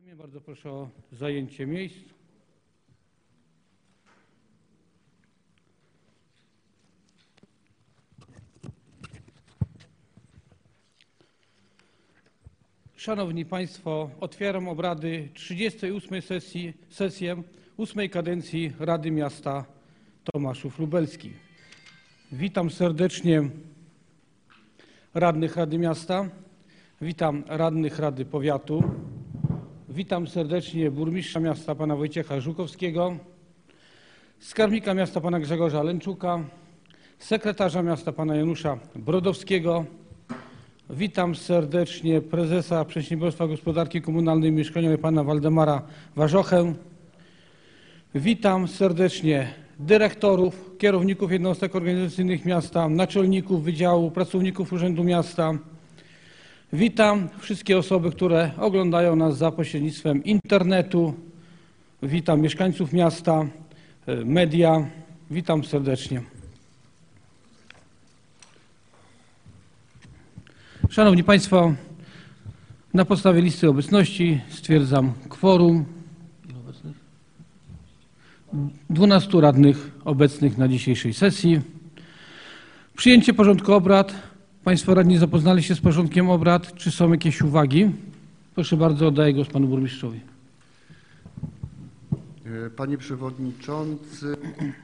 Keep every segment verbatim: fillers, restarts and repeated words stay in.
Bardzo proszę o zajęcie miejsc. Szanowni Państwo, otwieram obrady trzydziestej ósmej sesji, sesję ósmej kadencji Rady Miasta Tomaszów Lubelskich. Witam serdecznie radnych Rady Miasta, witam radnych Rady Powiatu, witam serdecznie burmistrza miasta pana Wojciecha Żukowskiego, skarbnika miasta pana Grzegorza Lęczuka, sekretarza miasta pana Janusza Brodowskiego. Witam serdecznie prezesa Przedsiębiorstwa Gospodarki Komunalnej i Mieszkaniowej pana Waldemara Warzochę. Witam serdecznie dyrektorów, kierowników jednostek organizacyjnych miasta, naczelników wydziału, pracowników Urzędu Miasta. Witam wszystkie osoby, które oglądają nas za pośrednictwem internetu. Witam mieszkańców miasta, media. Witam serdecznie. Szanowni Państwo, na podstawie listy obecności stwierdzam kworum dwunastu radnych obecnych na dzisiejszej sesji. Przyjęcie porządku obrad. Państwo radni zapoznali się z porządkiem obrad. Czy są jakieś uwagi? Proszę bardzo, oddaję głos panu burmistrzowi. Panie Przewodniczący,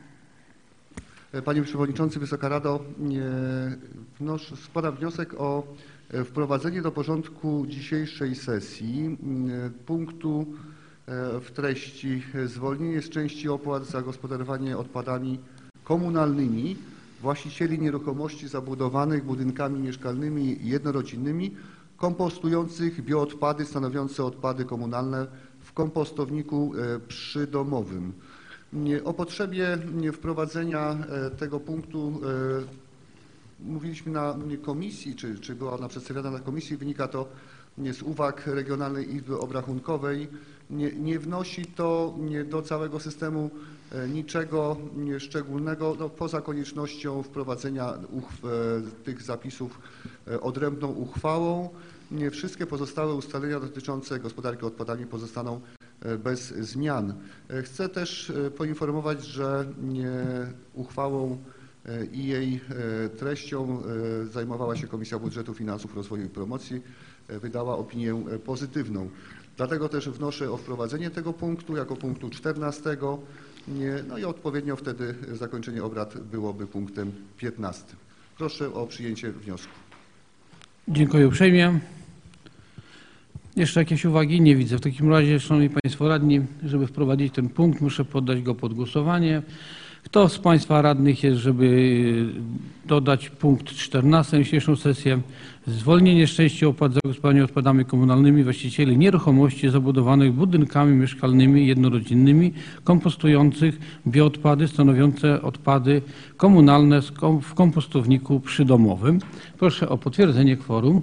Panie Przewodniczący, Wysoka Rado, wnoszę, składam wniosek o wprowadzenie do porządku dzisiejszej sesji punktu w treści zwolnienie z części opłat za gospodarowanie odpadami komunalnymi właścicieli nieruchomości zabudowanych budynkami mieszkalnymi jednorodzinnymi kompostujących bioodpady stanowiące odpady komunalne w kompostowniku przydomowym. O potrzebie wprowadzenia tego punktu mówiliśmy na komisji, czy, czy była ona przedstawiona na komisji. Wynika to z uwag Regionalnej Izby Obrachunkowej. Nie, nie wnosi to do całego systemu niczego szczególnego, no, poza koniecznością wprowadzenia tych zapisów odrębną uchwałą. Wszystkie pozostałe ustalenia dotyczące gospodarki odpadami pozostaną bez zmian. Chcę też poinformować, że uchwałą i jej treścią zajmowała się Komisja Budżetu, Finansów, Rozwoju i Promocji. Wydała opinię pozytywną. Dlatego też wnoszę o wprowadzenie tego punktu jako punktu czternastego. No i odpowiednio wtedy zakończenie obrad byłoby punktem piętnastym. Proszę o przyjęcie wniosku. Dziękuję uprzejmie. Jeszcze jakieś uwagi? Nie widzę. W takim razie, szanowni państwo radni, żeby wprowadzić ten punkt, muszę poddać go pod głosowanie. Kto z państwa radnych jest, żeby dodać punkt czternasty na dzisiejszą sesję? Zwolnienie z części opłat za gospodarowanie odpadami komunalnymi właścicieli nieruchomości zabudowanych budynkami mieszkalnymi jednorodzinnymi kompostujących bioodpady stanowiące odpady komunalne w kompostowniku przydomowym. Proszę o potwierdzenie kworum.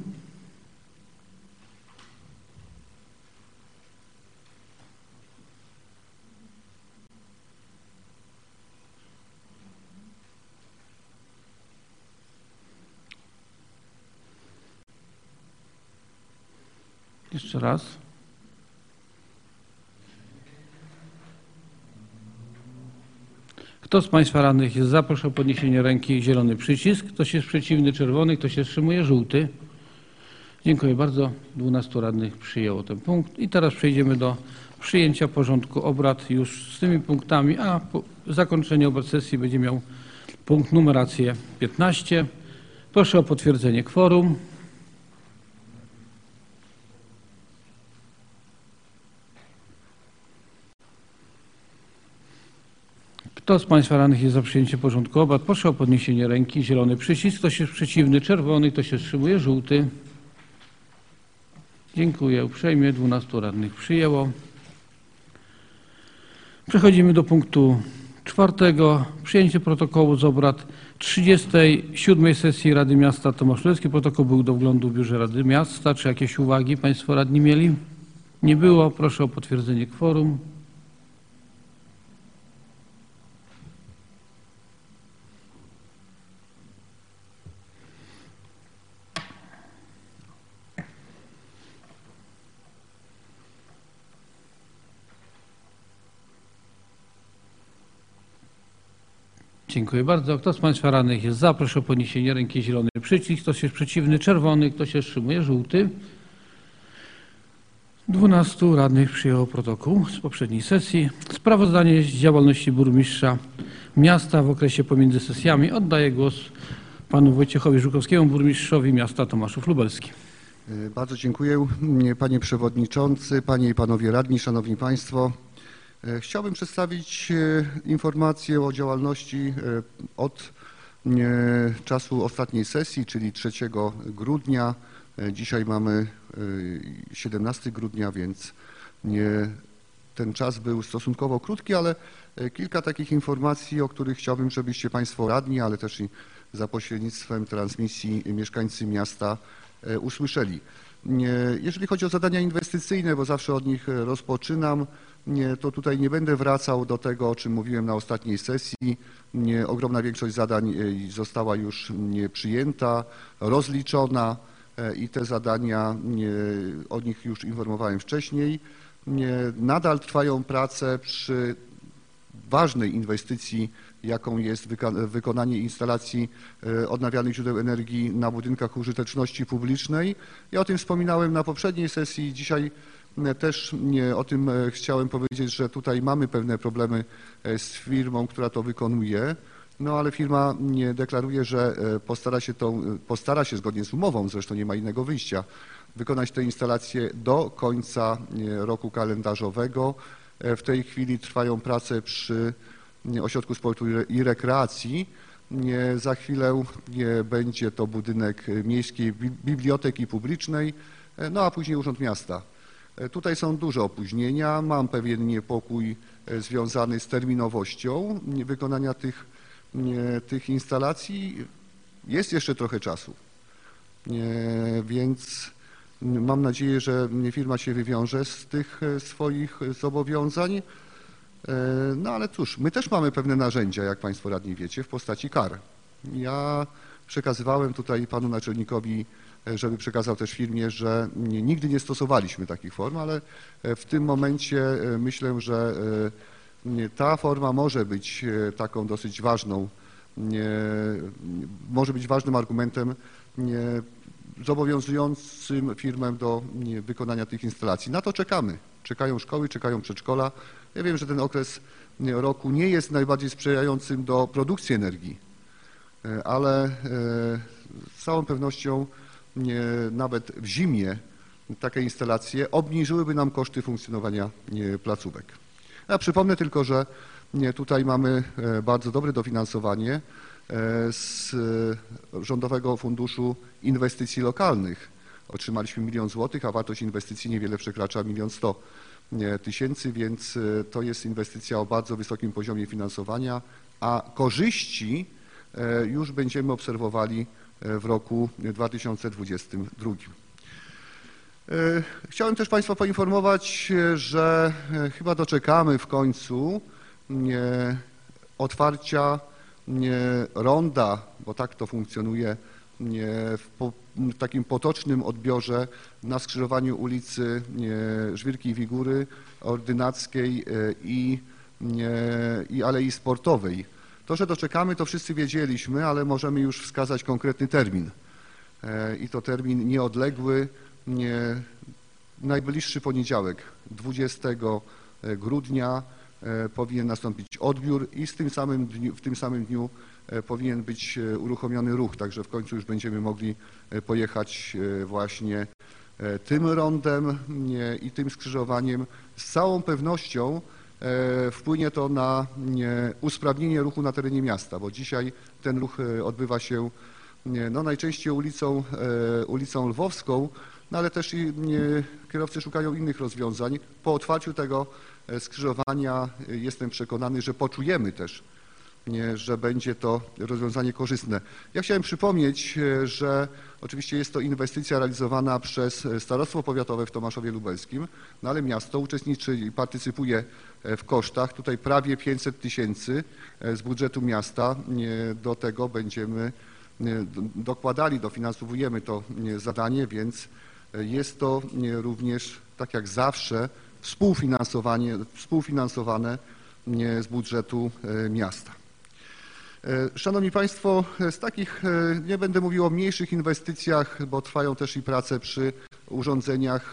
Jeszcze raz. Kto z państwa radnych jest za, proszę o podniesienie ręki, zielony przycisk. Ktoś jest przeciwny, czerwony, kto się wstrzymuje, żółty. Dziękuję bardzo. dwunastu radnych przyjęło ten punkt. I teraz przejdziemy do przyjęcia porządku obrad już z tymi punktami, a po zakończeniu obrad sesji będzie miał punkt numerację piętnaście. Proszę o potwierdzenie kworum. Kto z państwa radnych jest za przyjęciem porządku obrad? Proszę o podniesienie ręki. Zielony przycisk. Ktoś jest przeciwny, czerwony, kto się wstrzymuje, żółty. Dziękuję uprzejmie. dwunastu radnych przyjęło. Przechodzimy do punktu czwartego. Przyjęcie protokołu z obrad trzydziestej siódmej sesji Rady Miasta Tomaszów Lubelskich. Protokół był do wglądu w Biurze Rady Miasta. Czy jakieś uwagi państwo radni mieli? Nie było. Proszę o potwierdzenie kworum. Dziękuję bardzo. Kto z Państwa radnych jest za? Proszę o podniesienie ręki. Zielony przycisk. Ktoś jest przeciwny? Czerwony. Kto się wstrzymuje? Żółty. dwunastu radnych przyjęło protokół z poprzedniej sesji. Sprawozdanie z działalności burmistrza miasta w okresie pomiędzy sesjami. Oddaję głos panu Wojciechowi Żukowskiemu, burmistrzowi miasta Tomaszów Lubelski. Bardzo dziękuję, panie przewodniczący, panie i panowie radni, szanowni państwo. Chciałbym przedstawić informację o działalności od czasu ostatniej sesji, czyli trzeciego grudnia. Dzisiaj mamy siedemnastego grudnia, więc nie, ten czas był stosunkowo krótki, ale kilka takich informacji, o których chciałbym, żebyście państwo radni, ale też i za pośrednictwem transmisji mieszkańcy miasta usłyszeli. Jeżeli chodzi o zadania inwestycyjne, bo zawsze od nich rozpoczynam, to tutaj nie będę wracał do tego, o czym mówiłem na ostatniej sesji. Ogromna większość zadań została już przyjęta, rozliczona i te zadania, o nich już informowałem wcześniej. Nadal trwają prace przy ważnej inwestycji, jaką jest wykonanie instalacji odnawialnych źródeł energii na budynkach użyteczności publicznej. Ja o tym wspominałem na poprzedniej sesji. Dzisiaj też o tym chciałem powiedzieć, że tutaj mamy pewne problemy z firmą, która to wykonuje, no ale firma deklaruje, że postara się, tą, postara się zgodnie z umową, zresztą nie ma innego wyjścia, wykonać tę instalację do końca roku kalendarzowego. W tej chwili trwają prace przy Ośrodku Sportu i Rekreacji. Za chwilę będzie to budynek Miejskiej Biblioteki Publicznej, no a później Urząd Miasta. Tutaj są duże opóźnienia. Mam pewien niepokój związany z terminowością wykonania tych, tych instalacji. Jest jeszcze trochę czasu, więc mam nadzieję, że firma się wywiąże z tych swoich zobowiązań. No ale cóż, my też mamy pewne narzędzia, jak państwo radni wiecie, w postaci kar. Ja przekazywałem tutaj panu naczelnikowi, żeby przekazał też firmie, że nigdy nie stosowaliśmy takich form, ale w tym momencie myślę, że ta forma może być taką dosyć ważną, może być ważnym argumentem zobowiązującym firmę do wykonania tych instalacji. Na to czekamy. Czekają szkoły, czekają przedszkola. Ja wiem, że ten okres roku nie jest najbardziej sprzyjającym do produkcji energii, ale z całą pewnością nawet w zimie takie instalacje obniżyłyby nam koszty funkcjonowania placówek. Ja przypomnę tylko, że tutaj mamy bardzo dobre dofinansowanie z Rządowego Funduszu Inwestycji Lokalnych. Otrzymaliśmy milion złotych, a wartość inwestycji niewiele przekracza milion sto tysięcy, więc to jest inwestycja o bardzo wysokim poziomie finansowania, a korzyści już będziemy obserwowali w roku dwa tysiące dwudziestym drugim. Chciałem też państwa poinformować, że chyba doczekamy w końcu otwarcia ronda, bo tak to funkcjonuje, w, po, w takim potocznym odbiorze na skrzyżowaniu ulicy Żwirki i Wigury, Ordynackiej i, i Alei Sportowej. To, że doczekamy, to wszyscy wiedzieliśmy, ale możemy już wskazać konkretny termin. I to termin nieodległy, nie, najbliższy poniedziałek, dwudziestego grudnia powinien nastąpić odbiór i z tym samym dniu, w tym samym dniu powinien być uruchomiony ruch, także w końcu już będziemy mogli pojechać właśnie tym rondem i tym skrzyżowaniem. Z całą pewnością wpłynie to na usprawnienie ruchu na terenie miasta, bo dzisiaj ten ruch odbywa się no, najczęściej ulicą, ulicą Lwowską, no, ale też i kierowcy szukają innych rozwiązań. Po otwarciu tego skrzyżowania jestem przekonany, że poczujemy też, że będzie to rozwiązanie korzystne. Ja chciałem przypomnieć, że oczywiście jest to inwestycja realizowana przez Starostwo Powiatowe w Tomaszowie Lubelskim, no ale miasto uczestniczy i partycypuje w kosztach. Tutaj prawie pięćset tysięcy z budżetu miasta. Do tego będziemy dokładali, dofinansowujemy to zadanie, więc jest to również, tak jak zawsze, współfinansowanie, współfinansowane z budżetu miasta. Szanowni Państwo, z takich, nie będę mówił o mniejszych inwestycjach, bo trwają też i prace przy urządzeniach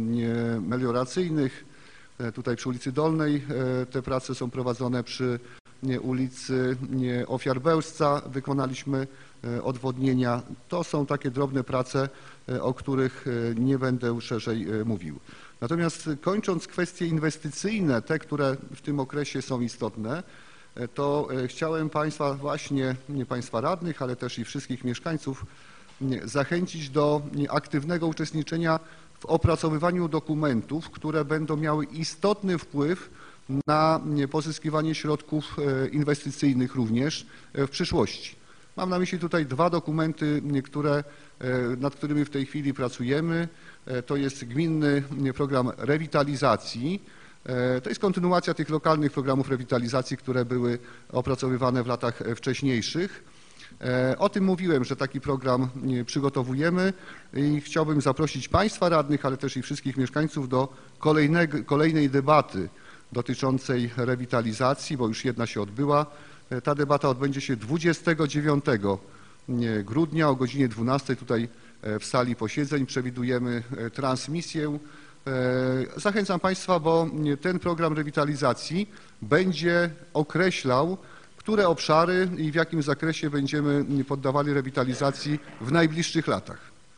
melioracyjnych. Tutaj przy ulicy Dolnej te prace są prowadzone, przy ulicy Ofiar Bełżca wykonaliśmy odwodnienia. To są takie drobne prace, o których nie będę szerzej mówił. Natomiast kończąc kwestie inwestycyjne, te, które w tym okresie są istotne, to chciałem Państwa, właśnie nie Państwa radnych, ale też i wszystkich mieszkańców zachęcić do aktywnego uczestniczenia w opracowywaniu dokumentów, które będą miały istotny wpływ na pozyskiwanie środków inwestycyjnych również w przyszłości. Mam na myśli tutaj dwa dokumenty, które, nad którymi w tej chwili pracujemy. To jest gminny program rewitalizacji. To jest kontynuacja tych lokalnych programów rewitalizacji, które były opracowywane w latach wcześniejszych. O tym mówiłem, że taki program przygotowujemy i chciałbym zaprosić Państwa radnych, ale też i wszystkich mieszkańców do kolejnego, kolejnej debaty dotyczącej rewitalizacji, bo już jedna się odbyła. Ta debata odbędzie się dwudziestego dziewiątego grudnia o godzinie dwunastej tutaj w sali posiedzeń. Przewidujemy transmisję. Zachęcam Państwa, bo ten program rewitalizacji będzie określał, które obszary i w jakim zakresie będziemy poddawali rewitalizacji w najbliższych latach.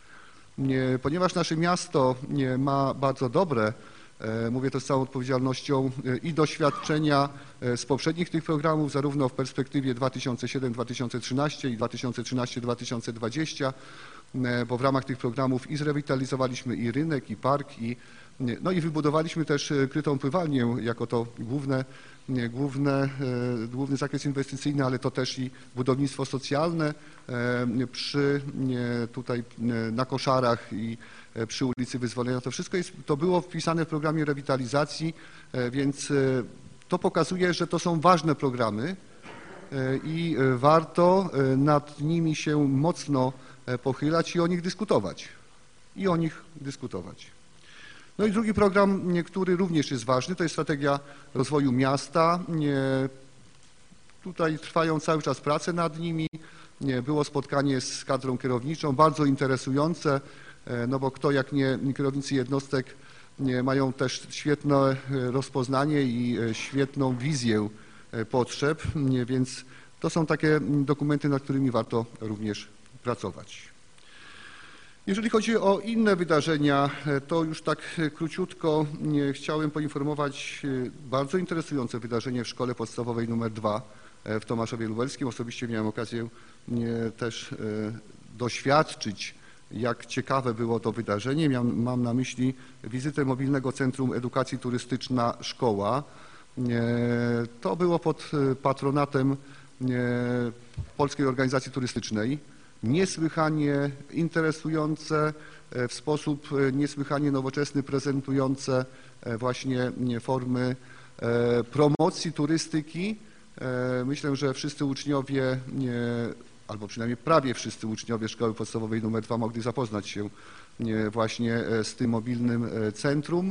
Ponieważ nasze miasto ma bardzo dobre, mówię to z całą odpowiedzialnością, i doświadczenia z poprzednich tych programów, zarówno w perspektywie dwa tysiące siódmy do dwa tysiące trzynastego i dwa tysiące trzynastego do dwa tysiące dwudziestego, bo w ramach tych programów i zrewitalizowaliśmy i rynek, i park, i, no i wybudowaliśmy też krytą pływalnię jako to główne, główne, główny zakres inwestycyjny, ale to też i budownictwo socjalne przy tutaj na Koszarach i przy ulicy Wyzwolenia. To wszystko jest, to było wpisane w programie rewitalizacji, więc to pokazuje, że to są ważne programy i warto nad nimi się mocno pochylać i o nich dyskutować. I o nich dyskutować. No i drugi program, który również jest ważny, to jest strategia rozwoju miasta. Tutaj trwają cały czas prace nad nimi. Było spotkanie z kadrą kierowniczą, bardzo interesujące, no bo kto jak nie kierownicy jednostek mają też świetne rozpoznanie i świetną wizję potrzeb, więc to są takie dokumenty, nad którymi warto również pracować. Jeżeli chodzi o inne wydarzenia, to już tak króciutko chciałem poinformować bardzo interesujące wydarzenie w Szkole Podstawowej numer dwa w Tomaszowie Lubelskim. Osobiście miałem okazję też doświadczyć, jak ciekawe było to wydarzenie. Mam na myśli wizytę Mobilnego Centrum Edukacji Turystyczna Szkoła. To było pod patronatem Polskiej Organizacji Turystycznej. Niesłychanie interesujące, w sposób niesłychanie nowoczesny, prezentujące właśnie formy promocji turystyki. Myślę, że wszyscy uczniowie, albo przynajmniej prawie wszyscy uczniowie Szkoły Podstawowej numer dwa mogli zapoznać się właśnie z tym mobilnym centrum.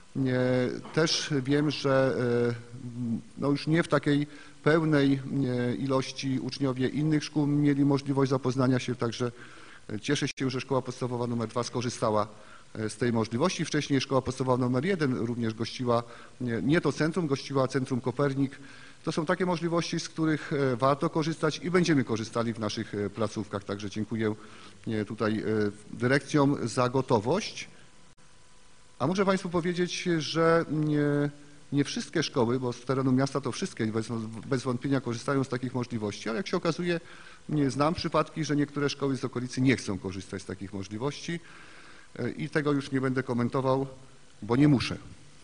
Też wiem, że no już nie w takiej pełnej ilości uczniowie innych szkół mieli możliwość zapoznania się, także cieszę się, że Szkoła Podstawowa numer dwa skorzystała z tej możliwości. Wcześniej Szkoła Podstawowa numer jeden również gościła, nie to centrum, gościła Centrum Kopernik. To są takie możliwości, z których warto korzystać i będziemy korzystali w naszych placówkach, także dziękuję tutaj dyrekcjom za gotowość. A muszę Państwu powiedzieć, że nie, nie wszystkie szkoły, bo z terenu miasta to wszystkie bez, bez wątpienia korzystają z takich możliwości, ale jak się okazuje, nie znam przypadki, że niektóre szkoły z okolicy nie chcą korzystać z takich możliwości i tego już nie będę komentował, bo nie muszę.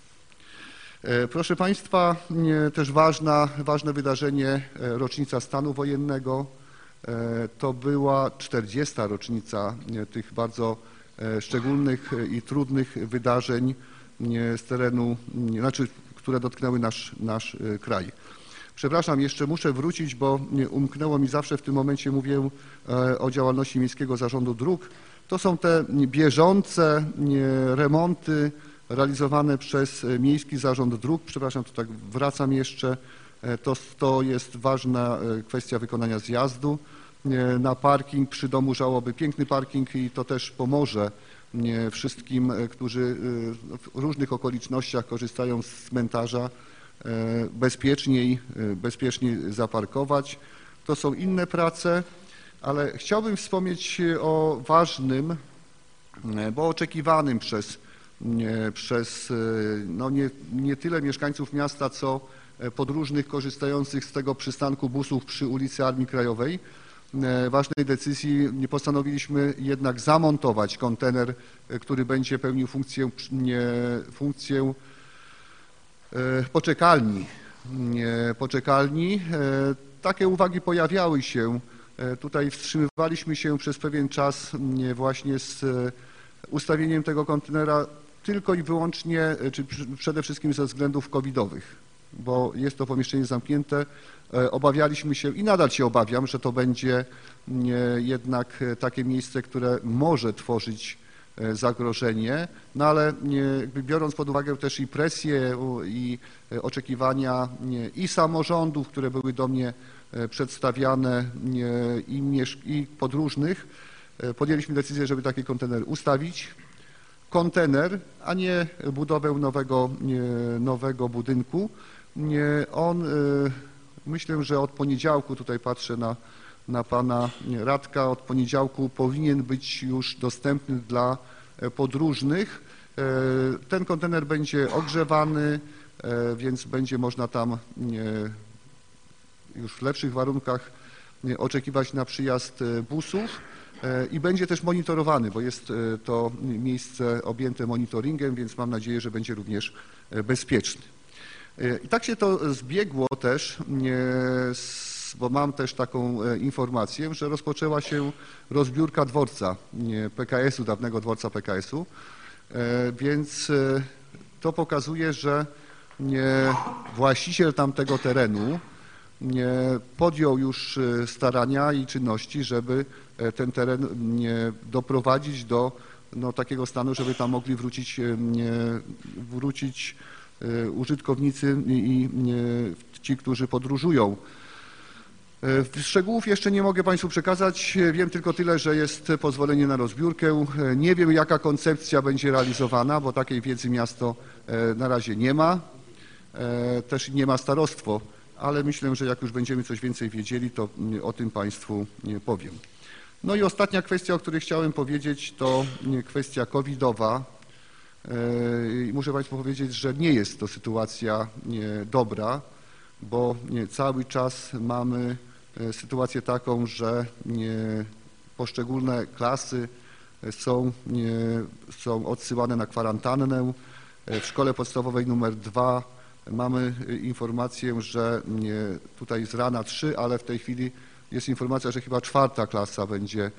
Proszę Państwa, też ważna, ważne wydarzenie, rocznica stanu wojennego. To była czterdziesta rocznica tych bardzo szczególnych i trudnych wydarzeń z terenu, znaczy, które dotknęły nasz, nasz kraj. Przepraszam, jeszcze muszę wrócić, bo umknęło mi, zawsze w tym momencie mówię o działalności Miejskiego Zarządu Dróg. To są te bieżące remonty realizowane przez Miejski Zarząd Dróg. Przepraszam, to tak wracam jeszcze To, to jest ważna kwestia wykonania zjazdu. Na parking przy domu żałoby, piękny parking i to też pomoże wszystkim, którzy w różnych okolicznościach korzystają z cmentarza, bezpieczniej, bezpieczniej zaparkować. To są inne prace, ale chciałbym wspomnieć o ważnym, bo oczekiwanym przez, przez no nie, nie tyle mieszkańców miasta, co podróżnych korzystających z tego przystanku busów przy ulicy Armii Krajowej. Ważnej decyzji postanowiliśmy jednak zamontować kontener, który będzie pełnił funkcję, funkcję poczekalni. poczekalni. Takie uwagi pojawiały się. Tutaj wstrzymywaliśmy się przez pewien czas właśnie z ustawieniem tego kontenera tylko i wyłącznie, czy przede wszystkim ze względów covidowych, bo jest to pomieszczenie zamknięte. Obawialiśmy się i nadal się obawiam, że to będzie jednak takie miejsce, które może tworzyć zagrożenie, no ale jakby biorąc pod uwagę też i presję i oczekiwania i samorządów, które były do mnie przedstawiane i, i podróżnych, podjęliśmy decyzję, żeby taki kontener ustawić. Kontener, a nie budowę nowego, nowego budynku. On, myślę, że od poniedziałku, tutaj patrzę na, na pana Radka, od poniedziałku powinien być już dostępny dla podróżnych. Ten kontener będzie ogrzewany, więc będzie można tam już w lepszych warunkach oczekiwać na przyjazd busów i będzie też monitorowany, bo jest to miejsce objęte monitoringiem, więc mam nadzieję, że będzie również bezpieczny. I tak się to zbiegło też, bo mam też taką informację, że rozpoczęła się rozbiórka dworca P K S-u, dawnego dworca P K S-u, więc to pokazuje, że właściciel tamtego terenu podjął już starania i czynności, żeby ten teren doprowadzić do no, takiego stanu, żeby tam mogli wrócić, wrócić użytkownicy i ci, którzy podróżują. Szczegółów jeszcze nie mogę Państwu przekazać, wiem tylko tyle, że jest pozwolenie na rozbiórkę. Nie wiem, jaka koncepcja będzie realizowana, bo takiej wiedzy miasto na razie nie ma, też nie ma starostwo, ale myślę, że jak już będziemy coś więcej wiedzieli, to o tym Państwu powiem. No i ostatnia kwestia, o której chciałem powiedzieć, to kwestia covidowa. Muszę Państwu powiedzieć, że nie jest to sytuacja dobra, bo cały czas mamy sytuację taką, że poszczególne klasy są, są odsyłane na kwarantannę. W szkole podstawowej numer dwa mamy informację, że tutaj z rana trzy, ale w tej chwili jest informacja, że chyba czwarta klasa będzie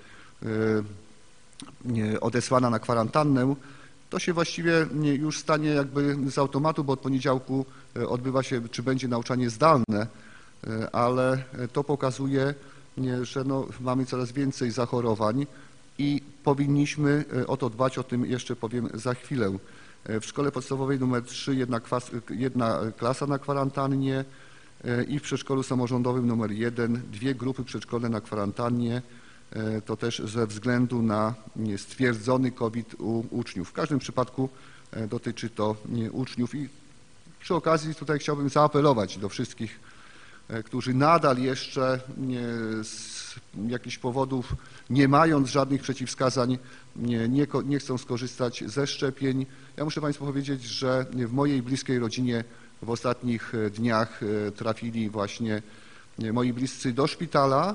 odesłana na kwarantannę. To się właściwie już stanie jakby z automatu, bo od poniedziałku odbywa się, czy będzie nauczanie zdalne, ale to pokazuje, że no, mamy coraz więcej zachorowań i powinniśmy o to dbać, o tym jeszcze powiem za chwilę. W szkole podstawowej numer trzy jedna, kwas, jedna klasa na kwarantannie i w przedszkolu samorządowym numer jeden dwie grupy przedszkolne na kwarantannie. To też ze względu na stwierdzony COVID u uczniów. W każdym przypadku dotyczy to uczniów i przy okazji tutaj chciałbym zaapelować do wszystkich, którzy nadal jeszcze z jakichś powodów, nie mając żadnych przeciwwskazań, nie, nie, nie chcą skorzystać ze szczepień. Ja muszę Państwu powiedzieć, że w mojej bliskiej rodzinie w ostatnich dniach trafili właśnie moi bliscy do szpitala.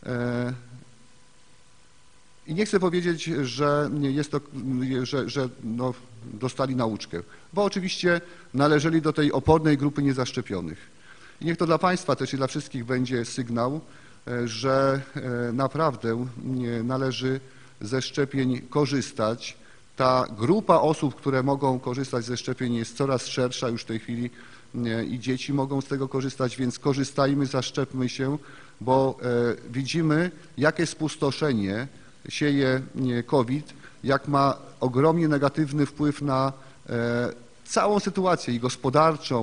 I nie chcę powiedzieć, że jest to, że, że no, dostali nauczkę, bo oczywiście należeli do tej opornej grupy niezaszczepionych. I niech to dla Państwa też i dla wszystkich będzie sygnał, że naprawdę należy ze szczepień korzystać. Ta grupa osób, które mogą korzystać ze szczepień, jest coraz szersza już w tej chwili i dzieci mogą z tego korzystać, więc korzystajmy, zaszczepmy się, bo widzimy, jakie spustoszenie sieje COVID, jak ma ogromnie negatywny wpływ na całą sytuację i gospodarczą,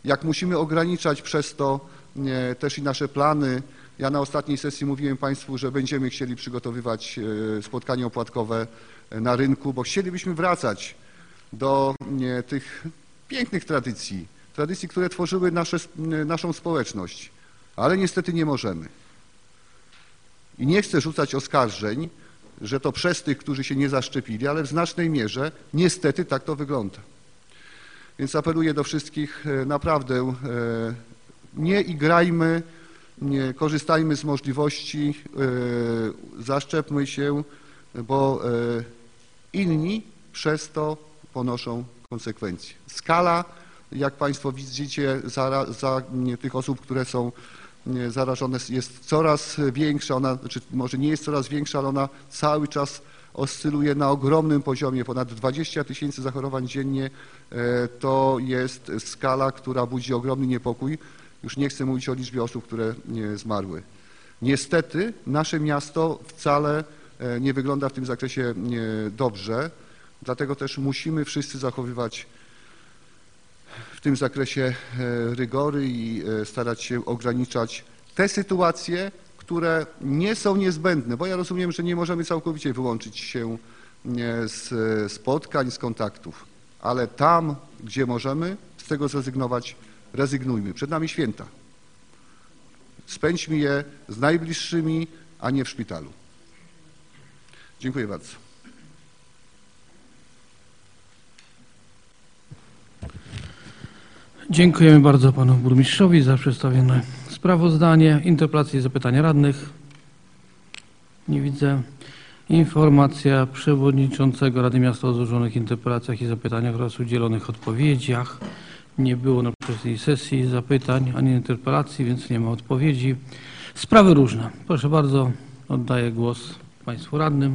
jak musimy ograniczać przez to też i nasze plany. Ja na ostatniej sesji mówiłem Państwu, że będziemy chcieli przygotowywać spotkania opłatkowe na rynku, bo chcielibyśmy wracać do tych pięknych tradycji, tradycji, które tworzyły nasze, naszą społeczność, ale niestety nie możemy. I nie chcę rzucać oskarżeń, że to przez tych, którzy się nie zaszczepili, ale w znacznej mierze niestety tak to wygląda. Więc apeluję do wszystkich, naprawdę nie igrajmy, nie korzystajmy z możliwości, zaszczepmy się, bo inni przez to ponoszą konsekwencje. Skala, jak Państwo widzicie, za, za tych osób, które są zarażone, jest coraz większa, ona, znaczy może nie jest coraz większa, ale ona cały czas oscyluje na ogromnym poziomie. Ponad dwadzieścia tysięcy zachorowań dziennie to jest skala, która budzi ogromny niepokój. Już nie chcę mówić o liczbie osób, które zmarły. Niestety nasze miasto wcale nie wygląda w tym zakresie dobrze, dlatego też musimy wszyscy zachowywać w tym zakresie rygory i starać się ograniczać te sytuacje, które nie są niezbędne, bo ja rozumiem, że nie możemy całkowicie wyłączyć się z spotkań, z kontaktów, ale tam, gdzie możemy z tego zrezygnować, rezygnujmy. Przed nami święta. Spędźmy je z najbliższymi, a nie w szpitalu. Dziękuję bardzo. Dziękujemy bardzo panu burmistrzowi za przedstawione sprawozdanie. Interpelacje i zapytania radnych. Nie widzę. Informacja przewodniczącego Rady Miasta o złożonych interpelacjach i zapytaniach oraz udzielonych odpowiedziach. Nie było na poprzedniej sesji zapytań ani interpelacji, więc nie ma odpowiedzi. Sprawy różne. Proszę bardzo, oddaję głos państwu radnym.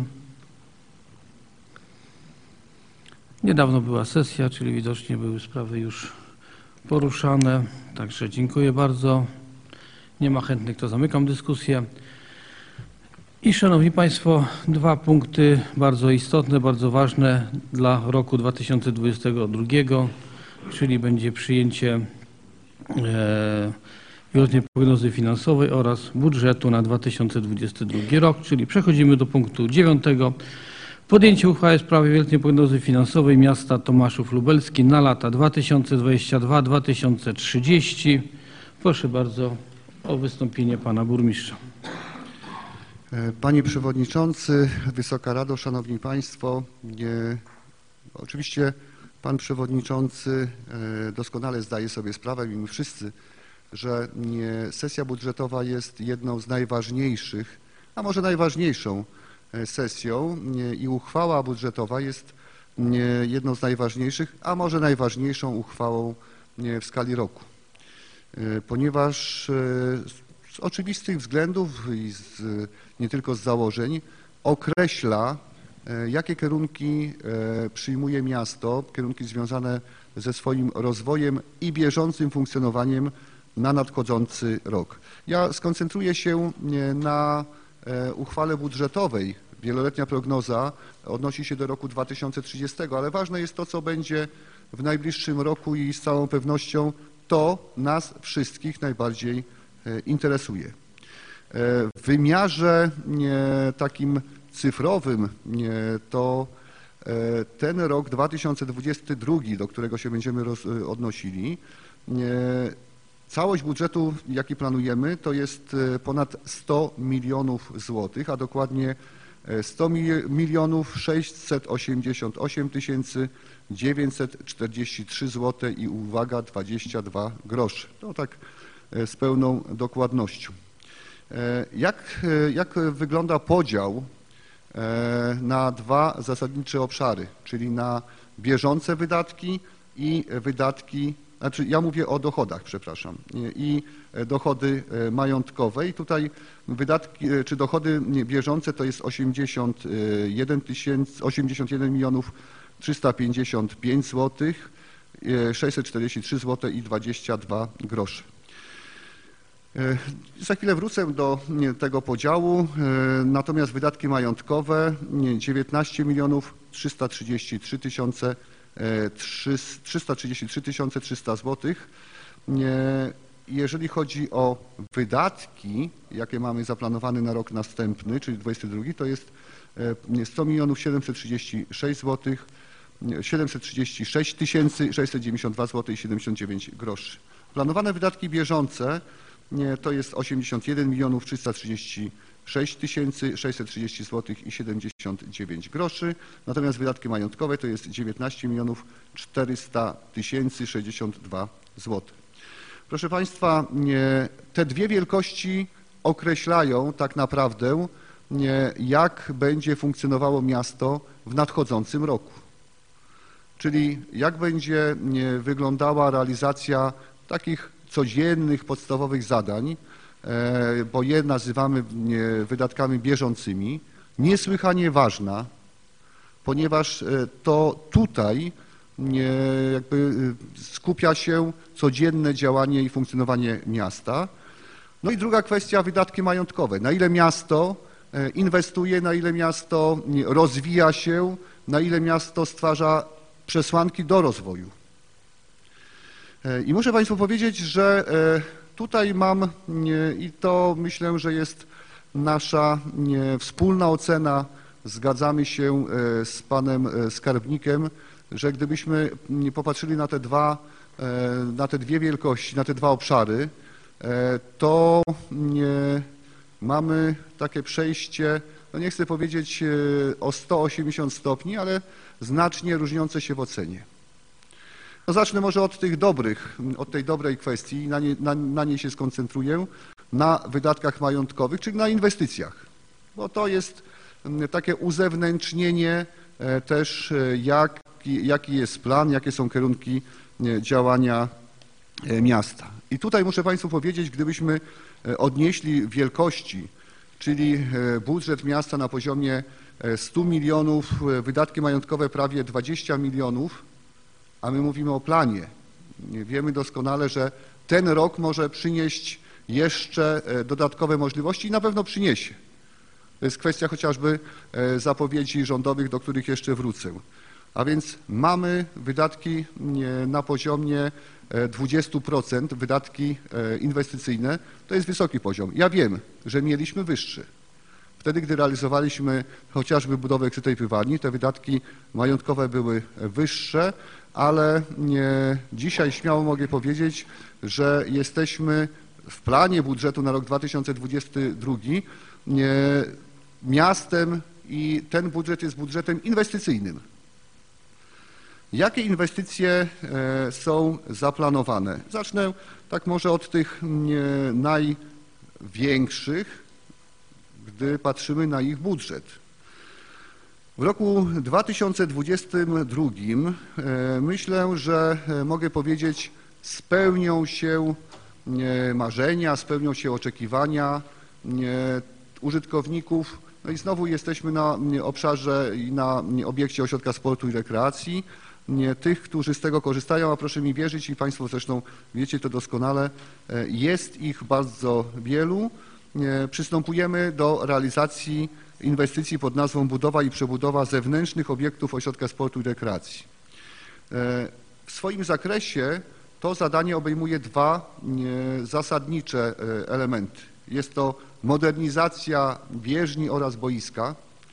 Niedawno była sesja, czyli widocznie były sprawy już poruszane. Także dziękuję bardzo. Nie ma chętnych, to zamykam dyskusję. I szanowni państwo, dwa punkty bardzo istotne, bardzo ważne dla roku dwa tysiące dwudziestego drugiego, czyli będzie przyjęcie e, wieloletniej prognozy finansowej oraz budżetu na dwa tysiące dwudziesty drugi rok, czyli przechodzimy do punktu dziewiątego. Podjęcie uchwały w sprawie wieloletniej prognozy finansowej miasta Tomaszów Lubelski na lata dwa tysiące dwudziesty drugi do dwa tysiące trzydziestego. Proszę bardzo o wystąpienie pana burmistrza. Panie Przewodniczący, Wysoka Rado, Szanowni Państwo, e, oczywiście Pan Przewodniczący e, doskonale zdaje sobie sprawę i my wszyscy, że e, sesja budżetowa jest jedną z najważniejszych, a może najważniejszą sesją e, i uchwała budżetowa jest e, jedną z najważniejszych, a może najważniejszą uchwałą e, w skali roku, e, ponieważ e, z oczywistych względów i z, nie tylko z założeń określa, jakie kierunki przyjmuje miasto, kierunki związane ze swoim rozwojem i bieżącym funkcjonowaniem na nadchodzący rok. Ja skoncentruję się na uchwale budżetowej. Wieloletnia prognoza odnosi się do roku dwa tysiące trzydziestego, ale ważne jest to, co będzie w najbliższym roku i z całą pewnością to nas wszystkich najbardziej interesuje. W wymiarze takim cyfrowym to ten rok dwa tysiące dwudziesty drugi, do którego się będziemy odnosili, całość budżetu, jaki planujemy, to jest ponad sto milionów złotych, a dokładnie sto milionów sześćset osiemdziesiąt osiem tysięcy dziewięćset czterdzieści trzy złote i uwaga, dwadzieścia dwa grosze. To tak z pełną dokładnością. Jak, jak wygląda podział na dwa zasadnicze obszary, czyli na bieżące wydatki i wydatki, znaczy ja mówię o dochodach, przepraszam, i dochody majątkowe. I tutaj wydatki, czy dochody bieżące to jest osiemdziesiąt jeden tysięcy, osiemdziesiąt jeden milionów trzysta pięćdziesiąt pięć złotych, sześćset czterdzieści trzy złote i dwadzieścia dwa grosze. Za chwilę wrócę do tego podziału, natomiast wydatki majątkowe dziewiętnaście milionów trzysta trzydzieści trzy tysiące trzysta złotych. Jeżeli chodzi o wydatki, jakie mamy zaplanowane na rok następny, czyli dwudziesty drugi, to jest sto milionów siedemset trzydzieści sześć złotych, siedemset trzydzieści sześć tysięcy sześćset dziewięćdziesiąt dwa złote i siedemdziesiąt dziewięć groszy. Planowane wydatki bieżące to jest osiemdziesiąt jeden milionów trzysta trzydzieści sześć tysięcy sześćset trzydzieści złotych i siedemdziesiąt dziewięć groszy, natomiast wydatki majątkowe to jest dziewiętnaście milionów czterysta tysięcy sześćdziesiąt dwa złote. Proszę Państwa, te dwie wielkości określają tak naprawdę, jak będzie funkcjonowało miasto w nadchodzącym roku. Czyli jak będzie wyglądała realizacja takich codziennych, podstawowych zadań, bo je nazywamy wydatkami bieżącymi, niesłychanie ważna, ponieważ to tutaj jakby skupia się codzienne działanie i funkcjonowanie miasta. No i druga kwestia, wydatki majątkowe. Na ile miasto inwestuje, na ile miasto rozwija się, na ile miasto stwarza przesłanki do rozwoju. I muszę Państwu powiedzieć, że tutaj mam, i to myślę, że jest nasza wspólna ocena, zgadzamy się z panem skarbnikiem, że gdybyśmy popatrzyli na te dwa, na te dwie wielkości, na te dwa obszary, to mamy takie przejście, no nie chcę powiedzieć o sto osiemdziesiąt stopni, ale znacznie różniące się w ocenie. No zacznę może od tych dobrych, od tej dobrej kwestii, na, nie, na, na niej się skoncentruję, na wydatkach majątkowych, czyli na inwestycjach, bo to jest takie uzewnętrznienie też, jak, jaki jest plan, jakie są kierunki działania miasta. I tutaj muszę Państwu powiedzieć, gdybyśmy odnieśli wielkości, czyli budżet miasta na poziomie stu milionów, wydatki majątkowe prawie dwadzieścia milionów, a my mówimy o planie. Wiemy doskonale, że ten rok może przynieść jeszcze dodatkowe możliwości i na pewno przyniesie. To jest kwestia chociażby zapowiedzi rządowych, do których jeszcze wrócę. A więc mamy wydatki na poziomie dwudziestu procent, wydatki inwestycyjne. To jest wysoki poziom. Ja wiem, że mieliśmy wyższy. Wtedy, gdy realizowaliśmy chociażby budowę krytej pływalni, te wydatki majątkowe były wyższe, ale dzisiaj śmiało mogę powiedzieć, że jesteśmy w planie budżetu na rok dwa tysiące dwudziesty drugi miastem i ten budżet jest budżetem inwestycyjnym. Jakie inwestycje są zaplanowane? Zacznę tak może od tych największych, gdy patrzymy na ich budżet. W roku dwa tysiące dwudziestym drugim myślę, że mogę powiedzieć, spełnią się marzenia, spełnią się oczekiwania użytkowników. No i znowu jesteśmy na obszarze i na obiekcie ośrodka sportu i rekreacji. Tych, którzy z tego korzystają, a proszę mi wierzyć i Państwo zresztą wiecie to doskonale, jest ich bardzo wielu. Przystępujemy do realizacji inwestycji pod nazwą budowa i przebudowa zewnętrznych obiektów ośrodka sportu i rekreacji. W swoim zakresie to zadanie obejmuje dwa zasadnicze elementy. Jest to modernizacja bieżni oraz boiska.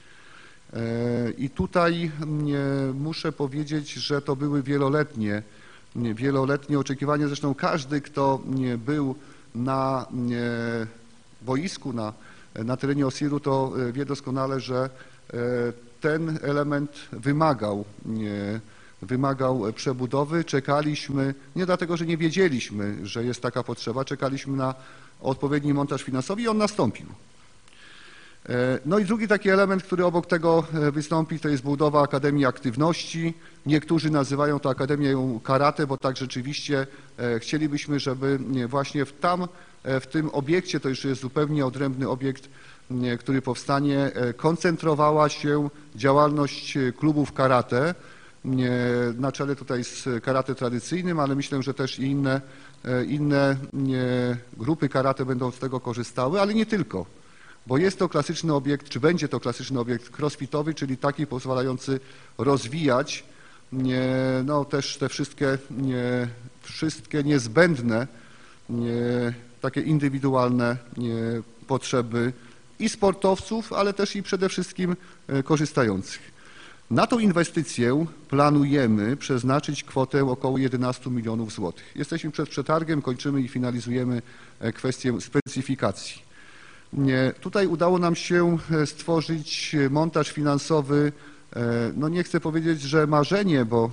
I tutaj muszę powiedzieć, że to były wieloletnie, wieloletnie oczekiwania. Zresztą każdy, kto był na boisku, na, na terenie Osiru, to wie doskonale, że ten element wymagał, wymagał przebudowy. Czekaliśmy, nie dlatego, że nie wiedzieliśmy, że jest taka potrzeba, czekaliśmy na odpowiedni montaż finansowy i on nastąpił. No i drugi taki element, który obok tego wystąpi, to jest budowa Akademii Aktywności. Niektórzy nazywają to Akademią Karate, bo tak rzeczywiście chcielibyśmy, żeby właśnie w, tam, w tym obiekcie, to już jest zupełnie odrębny obiekt, który powstanie, koncentrowała się działalność klubów karate, na czele tutaj z karate tradycyjnym, ale myślę, że też i inne, inne grupy karate będą z tego korzystały, ale nie tylko. Bo jest to klasyczny obiekt, czy będzie to klasyczny obiekt crossfitowy, czyli taki pozwalający rozwijać no, też te wszystkie wszystkie niezbędne, takie indywidualne potrzeby i sportowców, ale też i przede wszystkim korzystających. Na tą inwestycję planujemy przeznaczyć kwotę około jedenastu milionów złotych. Jesteśmy przed przetargiem, kończymy i finalizujemy kwestię specyfikacji. Tutaj udało nam się stworzyć montaż finansowy, no nie chcę powiedzieć, że marzenie, bo,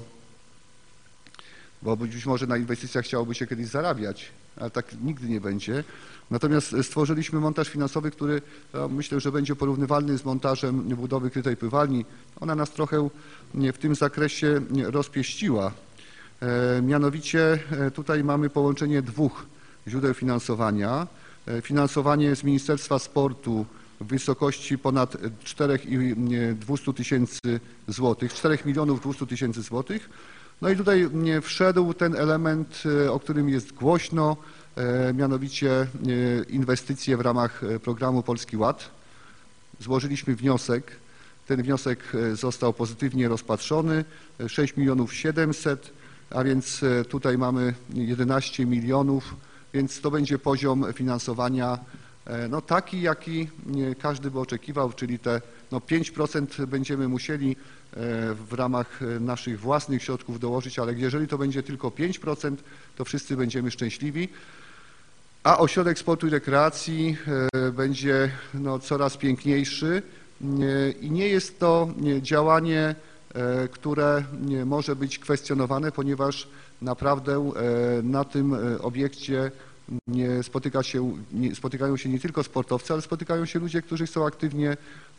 bo być może na inwestycjach chciałoby się kiedyś zarabiać, ale tak nigdy nie będzie. Natomiast stworzyliśmy montaż finansowy, który no, myślę, że będzie porównywalny z montażem budowy krytej pływalni. Ona nas trochę w tym zakresie rozpieściła. E, mianowicie tutaj mamy połączenie dwóch źródeł finansowania. E, finansowanie z Ministerstwa Sportu w wysokości ponad czterech dwustu tysięcy złotych, czterech milionów dwieście tysięcy złotych. No i tutaj wszedł ten element, o którym jest głośno, mianowicie inwestycje w ramach programu Polski Ład. Złożyliśmy wniosek, ten wniosek został pozytywnie rozpatrzony, sześć milionów siedemset, a więc tutaj mamy jedenaście milionów, więc to będzie poziom finansowania no taki, jaki każdy by oczekiwał, czyli te no pięć procent będziemy musieli w ramach naszych własnych środków dołożyć, ale jeżeli to będzie tylko pięć procent, to wszyscy będziemy szczęśliwi. A ośrodek sportu i rekreacji będzie no, coraz piękniejszy i nie jest to działanie, które może być kwestionowane, ponieważ naprawdę na tym obiekcie nie spotyka się, nie, spotykają się nie tylko sportowcy, ale spotykają się ludzie, którzy chcą aktywnie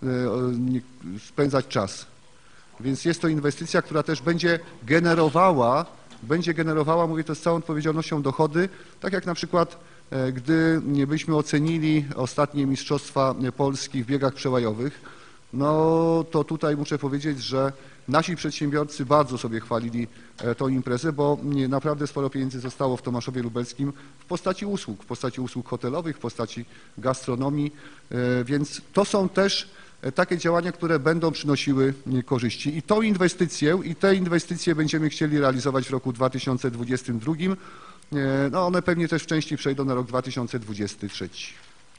spędzać czas. Więc jest to inwestycja, która też będzie generowała, będzie generowała, mówię to z całą odpowiedzialnością, dochody, tak jak na przykład gdy byśmy ocenili ostatnie Mistrzostwa Polski w biegach przełajowych, no to tutaj muszę powiedzieć, że nasi przedsiębiorcy bardzo sobie chwalili tą imprezę, bo naprawdę sporo pieniędzy zostało w Tomaszowie Lubelskim w postaci usług, w postaci usług hotelowych, w postaci gastronomii, więc to są też takie działania, które będą przynosiły korzyści. I tą inwestycję, i te inwestycje będziemy chcieli realizować w roku dwa tysiące dwudziestym drugim. No one pewnie też w części przejdą na rok dwa tysiące dwudziesty trzeci.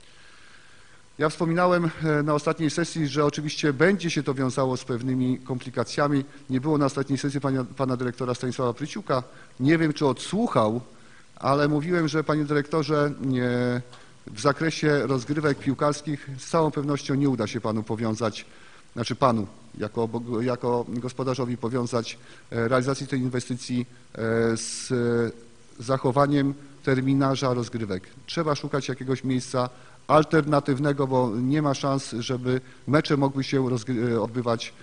Ja wspominałem na ostatniej sesji, że oczywiście będzie się to wiązało z pewnymi komplikacjami. Nie było na ostatniej sesji pana, pana dyrektora Stanisława Pryciuka. Nie wiem, czy odsłuchał, ale mówiłem, że panie dyrektorze, nie, w zakresie rozgrywek piłkarskich z całą pewnością nie uda się panu powiązać, znaczy panu jako, jako gospodarzowi powiązać realizacji tej inwestycji z zachowaniem terminarza rozgrywek. Trzeba szukać jakiegoś miejsca alternatywnego, bo nie ma szans, żeby mecze mogły się odbywać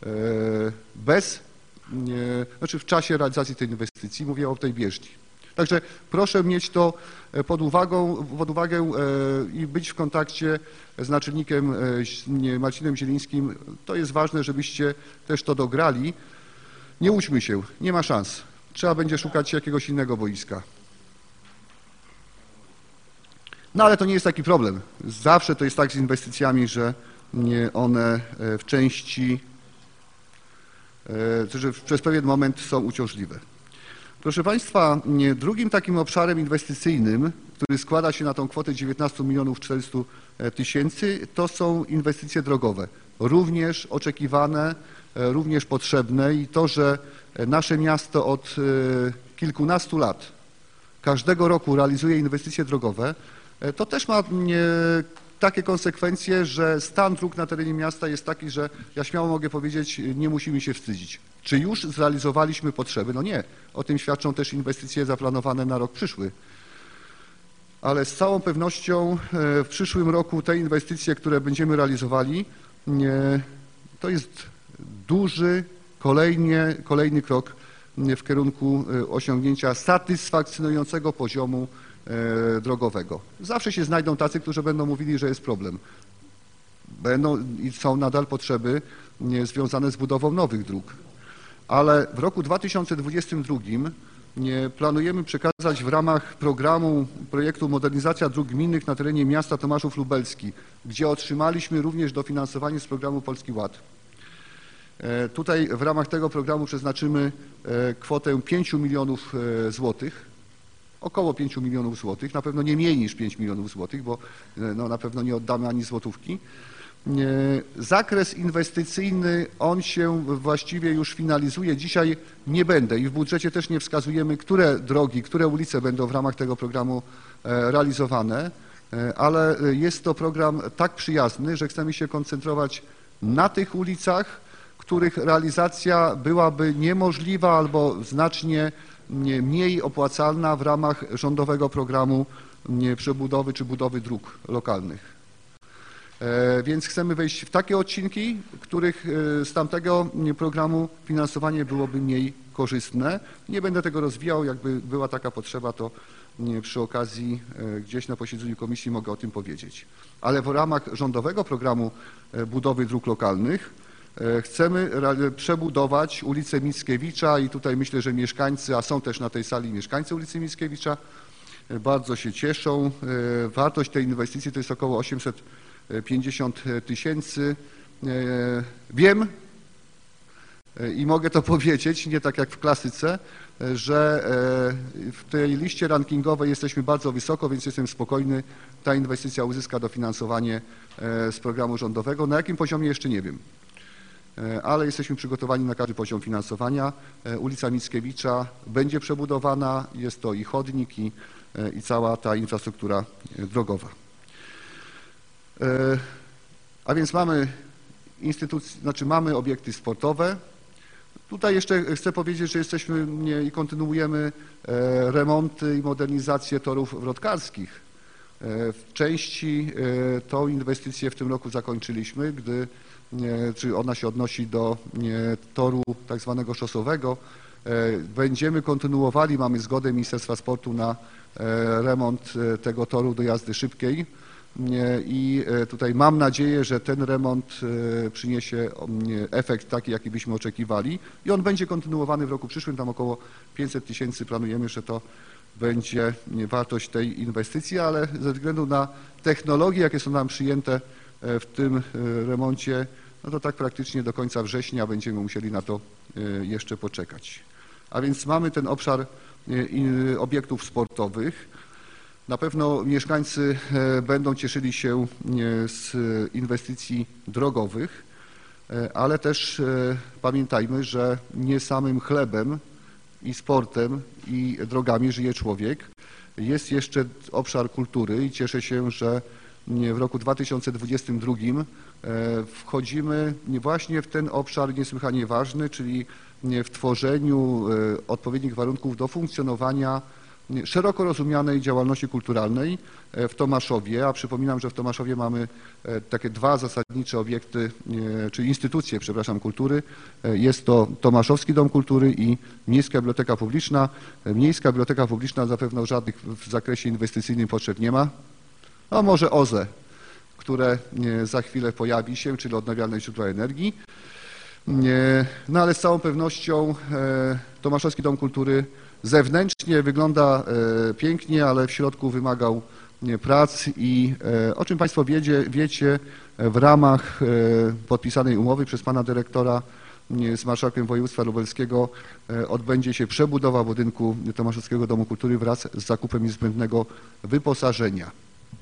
bez, nie, znaczy w czasie realizacji tej inwestycji. Mówię o tej bieżni. Także proszę mieć to pod uwagą, pod uwagę i być w kontakcie z naczelnikiem Marcinem Zielińskim. To jest ważne, żebyście też to dograli. Nie łudźmy się, nie ma szans. Trzeba będzie szukać jakiegoś innego boiska. No ale to nie jest taki problem. Zawsze to jest tak z inwestycjami, że one w części, że przez pewien moment są uciążliwe. Proszę Państwa, drugim takim obszarem inwestycyjnym, który składa się na tą kwotę dziewiętnaście milionów czterysta tysięcy, to są inwestycje drogowe. Również oczekiwane, również potrzebne i to, że nasze miasto od kilkunastu lat każdego roku realizuje inwestycje drogowe, to też ma takie konsekwencje, że stan dróg na terenie miasta jest taki, że ja śmiało mogę powiedzieć, nie musimy się wstydzić. Czy już zrealizowaliśmy potrzeby? No nie. O tym świadczą też inwestycje zaplanowane na rok przyszły. Ale z całą pewnością w przyszłym roku te inwestycje, które będziemy realizowali, to jest duży kolejnie, kolejny krok w kierunku osiągnięcia satysfakcjonującego poziomu drogowego. Zawsze się znajdą tacy, którzy będą mówili, że jest problem. Będą i są nadal potrzeby związane z budową nowych dróg. Ale w roku dwa tysiące dwudziestym drugim planujemy przekazać w ramach programu projektu Modernizacja Dróg Gminnych na terenie miasta Tomaszów Lubelski, gdzie otrzymaliśmy również dofinansowanie z programu Polski Ład. Tutaj w ramach tego programu przeznaczymy kwotę pięciu milionów złotych, około pięciu milionów złotych, na pewno nie mniej niż pięć milionów złotych, bo no, na pewno nie oddamy ani złotówki. Zakres inwestycyjny, on się właściwie już finalizuje. Dzisiaj nie będę i w budżecie też nie wskazujemy, które drogi, które ulice będą w ramach tego programu realizowane, ale jest to program tak przyjazny, że chcemy się koncentrować na tych ulicach, których realizacja byłaby niemożliwa albo znacznie mniej opłacalna w ramach rządowego programu przebudowy czy budowy dróg lokalnych. Więc chcemy wejść w takie odcinki, których z tamtego programu finansowanie byłoby mniej korzystne. Nie będę tego rozwijał, jakby była taka potrzeba, to przy okazji gdzieś na posiedzeniu komisji mogę o tym powiedzieć. Ale w ramach rządowego programu budowy dróg lokalnych chcemy przebudować ulicę Mickiewicza i tutaj myślę, że mieszkańcy, a są też na tej sali mieszkańcy ulicy Mickiewicza, bardzo się cieszą. Wartość tej inwestycji to jest około osiemset pięćdziesiąt tysięcy. Wiem i mogę to powiedzieć, nie tak jak w klasyce, że w tej liście rankingowej jesteśmy bardzo wysoko, więc jestem spokojny. Ta inwestycja uzyska dofinansowanie z programu rządowego. Na jakim poziomie jeszcze nie wiem, ale jesteśmy przygotowani na każdy poziom finansowania. Ulica Mickiewicza będzie przebudowana, jest to i chodnik, i, i cała ta infrastruktura drogowa. A więc mamy instytucje, znaczy mamy obiekty sportowe. Tutaj jeszcze chcę powiedzieć, że jesteśmy nie, i kontynuujemy remonty i modernizację torów wrotkarskich. W części tą inwestycję w tym roku zakończyliśmy, gdy, czy ona się odnosi do toru tak zwanego szosowego. Będziemy kontynuowali, mamy zgodę Ministerstwa Sportu na remont tego toru do jazdy szybkiej. I tutaj mam nadzieję, że ten remont przyniesie efekt taki, jaki byśmy oczekiwali i on będzie kontynuowany w roku przyszłym, tam około pięćset tysięcy planujemy, że to będzie wartość tej inwestycji, ale ze względu na technologie, jakie są nam przyjęte w tym remoncie, no to tak praktycznie do końca września będziemy musieli na to jeszcze poczekać. A więc mamy ten obszar obiektów sportowych. Na pewno mieszkańcy będą cieszyli się z inwestycji drogowych, ale też pamiętajmy, że nie samym chlebem i sportem i drogami żyje człowiek. Jest jeszcze obszar kultury i cieszę się, że w roku dwa tysiące dwudziestym drugim wchodzimy właśnie w ten obszar niesłychanie ważny, czyli w tworzeniu odpowiednich warunków do funkcjonowania szeroko rozumianej działalności kulturalnej w Tomaszowie, a przypominam, że w Tomaszowie mamy takie dwa zasadnicze obiekty, czy instytucje, przepraszam, kultury. Jest to Tomaszowski Dom Kultury i Miejska Biblioteka Publiczna. Miejska Biblioteka Publiczna zapewne żadnych w zakresie inwestycyjnym potrzeb nie ma. No może O Z E, które za chwilę pojawi się, czyli odnawialne źródła energii. No ale z całą pewnością Tomaszowski Dom Kultury zewnętrznie wygląda pięknie, ale w środku wymagał prac i o czym Państwo wiecie, wiecie w ramach podpisanej umowy przez Pana Dyrektora z Marszałkiem Województwa Lubelskiego odbędzie się przebudowa budynku Tomaszowskiego Domu Kultury wraz z zakupem niezbędnego wyposażenia.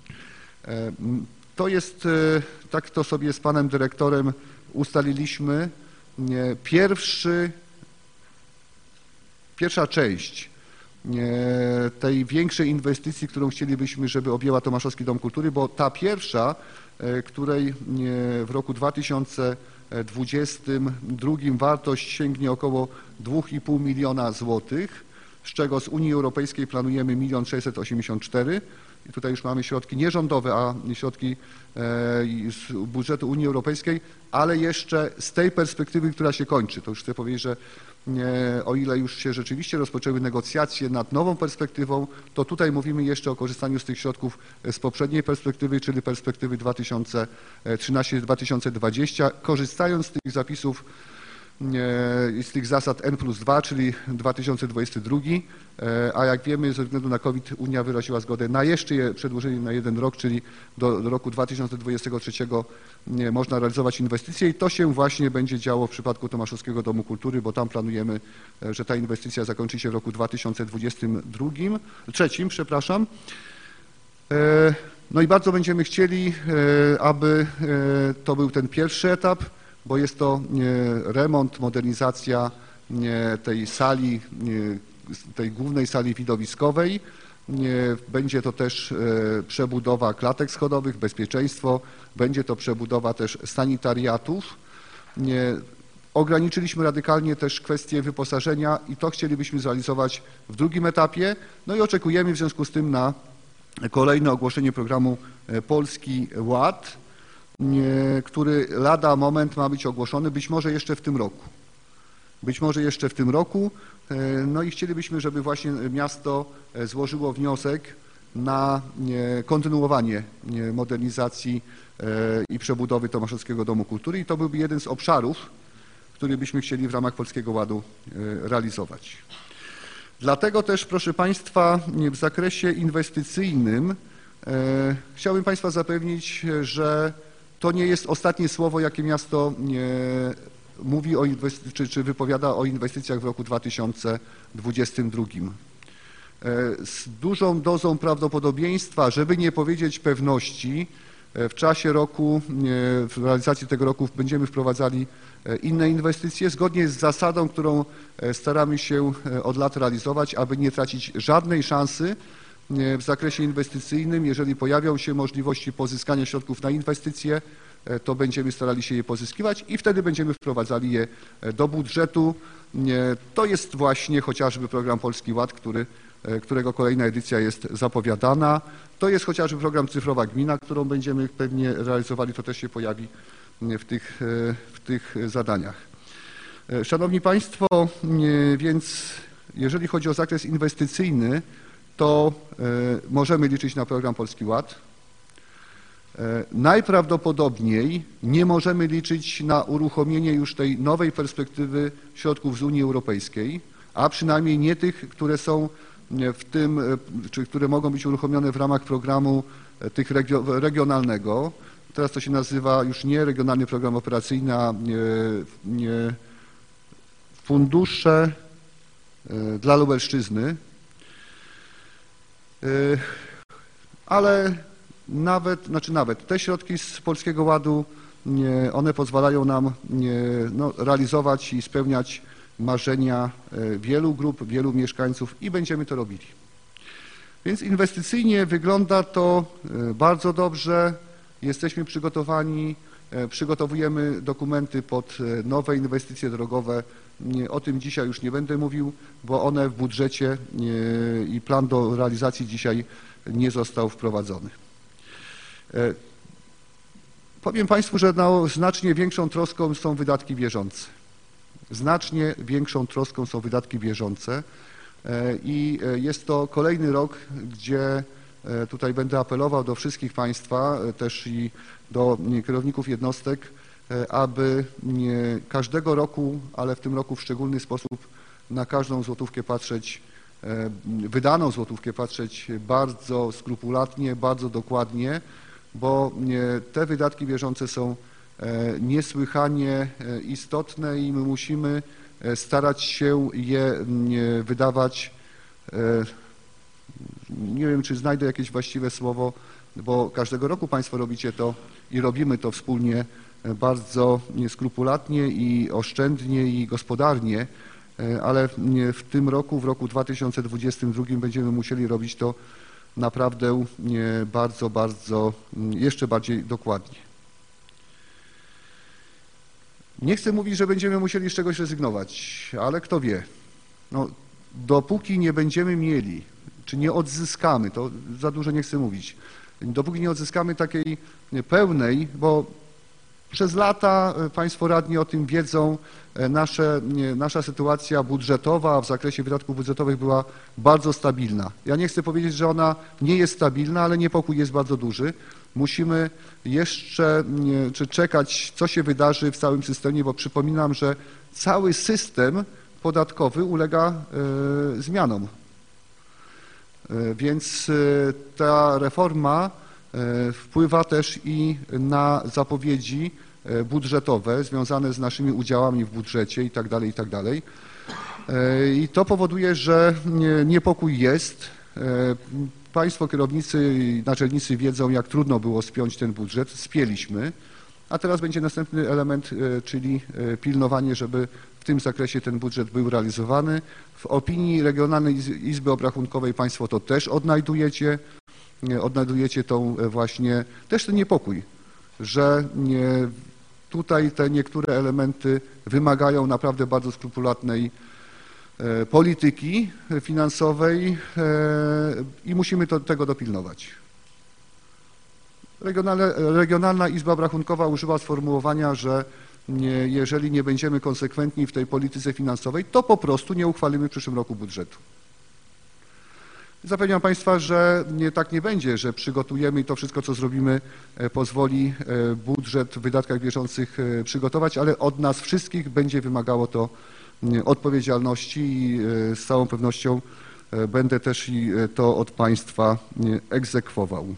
To jest, tak to sobie z Panem Dyrektorem ustaliliśmy, pierwszy Pierwsza część tej większej inwestycji, którą chcielibyśmy, żeby objęła Tomaszowski Dom Kultury, bo ta pierwsza, której w roku dwa tysiące dwudziestym drugim wartość sięgnie około dwa i pół miliona złotych, z czego z Unii Europejskiej planujemy milion sześćset osiemdziesiąt cztery. I tutaj już mamy środki nierządowe, a środki z budżetu Unii Europejskiej, ale jeszcze z tej perspektywy, która się kończy. To już chcę powiedzieć, że o ile już się rzeczywiście rozpoczęły negocjacje nad nową perspektywą, to tutaj mówimy jeszcze o korzystaniu z tych środków z poprzedniej perspektywy, czyli perspektywy dwa tysiące trzynaście do dwa tysiące dwudziestego, korzystając z tych zapisów z tych zasad N plus dwa, czyli dwa tysiące dwudziesty drugi, a jak wiemy ze względu na COVID Unia wyraziła zgodę na jeszcze je przedłużenie na jeden rok, czyli do, do roku dwa tysiące dwudziestego trzeciego można realizować inwestycje i to się właśnie będzie działo w przypadku Tomaszowskiego Domu Kultury, bo tam planujemy, że ta inwestycja zakończy się w roku dwa tysiące dwudziestym drugim, trzecim, przepraszam. No i bardzo będziemy chcieli, aby to był ten pierwszy etap, bo jest to remont, modernizacja tej sali, tej głównej sali widowiskowej. Będzie to też przebudowa klatek schodowych, bezpieczeństwo, będzie to przebudowa też sanitariatów. Ograniczyliśmy radykalnie też kwestię wyposażenia i to chcielibyśmy zrealizować w drugim etapie. No i oczekujemy w związku z tym na kolejne ogłoszenie programu Polski Ład, który lada moment ma być ogłoszony, być może jeszcze w tym roku. Być może jeszcze w tym roku. No i chcielibyśmy, żeby właśnie miasto złożyło wniosek na kontynuowanie modernizacji i przebudowy Tomaszowskiego Domu Kultury i to byłby jeden z obszarów, który byśmy chcieli w ramach Polskiego Ładu realizować. Dlatego też, proszę Państwa, w zakresie inwestycyjnym e, chciałbym Państwa zapewnić, że to nie jest ostatnie słowo, jakie miasto e, mówi o inwestycjach, czy, czy wypowiada o inwestycjach w roku dwa tysiące dwudziestym drugim. E, z dużą dozą prawdopodobieństwa, żeby nie powiedzieć pewności, e, w czasie roku, e, w realizacji tego roku będziemy wprowadzali inne inwestycje, zgodnie z zasadą, którą staramy się od lat realizować, aby nie tracić żadnej szansy w zakresie inwestycyjnym. Jeżeli pojawią się możliwości pozyskania środków na inwestycje, to będziemy starali się je pozyskiwać i wtedy będziemy wprowadzali je do budżetu. To jest właśnie chociażby program Polski Ład, który, którego kolejna edycja jest zapowiadana. To jest chociażby program Cyfrowa Gmina, którą będziemy pewnie realizowali, to też się pojawi w tych, w tych zadaniach. Szanowni Państwo, więc jeżeli chodzi o zakres inwestycyjny, to możemy liczyć na program Polski Ład. Najprawdopodobniej nie możemy liczyć na uruchomienie już tej nowej perspektywy środków z Unii Europejskiej, a przynajmniej nie tych, które są w tym, czy które mogą być uruchomione w ramach programu tych regio, regionalnego. Teraz to się nazywa już nie Regionalny Program Operacyjny, a nie, nie fundusze dla Lubelszczyzny. Ale nawet, znaczy nawet te środki z Polskiego Ładu, one pozwalają nam no, realizować i spełniać marzenia wielu grup, wielu mieszkańców i będziemy to robili. Więc inwestycyjnie wygląda to bardzo dobrze. Jesteśmy przygotowani, przygotowujemy dokumenty pod nowe inwestycje drogowe. O tym dzisiaj już nie będę mówił, bo one w budżecie i plan do realizacji dzisiaj nie został wprowadzony. Powiem Państwu, że no, znacznie większą troską są wydatki bieżące. Znacznie większą troską są wydatki bieżące i jest to kolejny rok, gdzie tutaj będę apelował do wszystkich Państwa, też i do kierowników jednostek, aby każdego roku, ale w tym roku w szczególny sposób na każdą złotówkę patrzeć, wydaną złotówkę patrzeć bardzo skrupulatnie, bardzo dokładnie, bo te wydatki bieżące są niesłychanie istotne i my musimy starać się je wydawać, nie wiem, czy znajdę jakieś właściwe słowo, bo każdego roku Państwo robicie to i robimy to wspólnie bardzo skrupulatnie i oszczędnie i gospodarnie, ale w tym roku, w roku dwa tysiące dwudziestym drugim będziemy musieli robić to naprawdę bardzo, bardzo, jeszcze bardziej dokładnie. Nie chcę mówić, że będziemy musieli z czegoś rezygnować, ale kto wie. No, dopóki nie będziemy mieli, czy nie odzyskamy, to za dużo nie chcę mówić, dopóki nie odzyskamy takiej pełnej, bo przez lata Państwo radni o tym wiedzą, nasze, nasza sytuacja budżetowa w zakresie wydatków budżetowych była bardzo stabilna. Ja nie chcę powiedzieć, że ona nie jest stabilna, ale niepokój jest bardzo duży. Musimy jeszcze czy czekać, co się wydarzy w całym systemie, bo przypominam, że cały system podatkowy ulega zmianom. Więc ta reforma wpływa też i na zapowiedzi budżetowe związane z naszymi udziałami w budżecie i tak dalej, i tak dalej. I to powoduje, że niepokój jest. Państwo kierownicy i naczelnicy wiedzą, jak trudno było spiąć ten budżet. Spięliśmy, a teraz będzie następny element, czyli pilnowanie, żeby w tym zakresie ten budżet był realizowany. W opinii Regionalnej Izby Obrachunkowej Państwo to też odnajdujecie. Odnajdujecie tą właśnie, też ten niepokój, że nie, tutaj te niektóre elementy wymagają naprawdę bardzo skrupulatnej polityki finansowej i musimy to, tego dopilnować. Regionalna, Regionalna Izba Obrachunkowa użyła sformułowania, że nie, jeżeli nie będziemy konsekwentni w tej polityce finansowej, to po prostu nie uchwalimy w przyszłym roku budżetu. Zapewniam Państwa, że nie, tak nie będzie, że przygotujemy i to wszystko, co zrobimy, pozwoli budżet w wydatkach bieżących przygotować, ale od nas wszystkich będzie wymagało to odpowiedzialności i z całą pewnością będę też i to od Państwa egzekwował.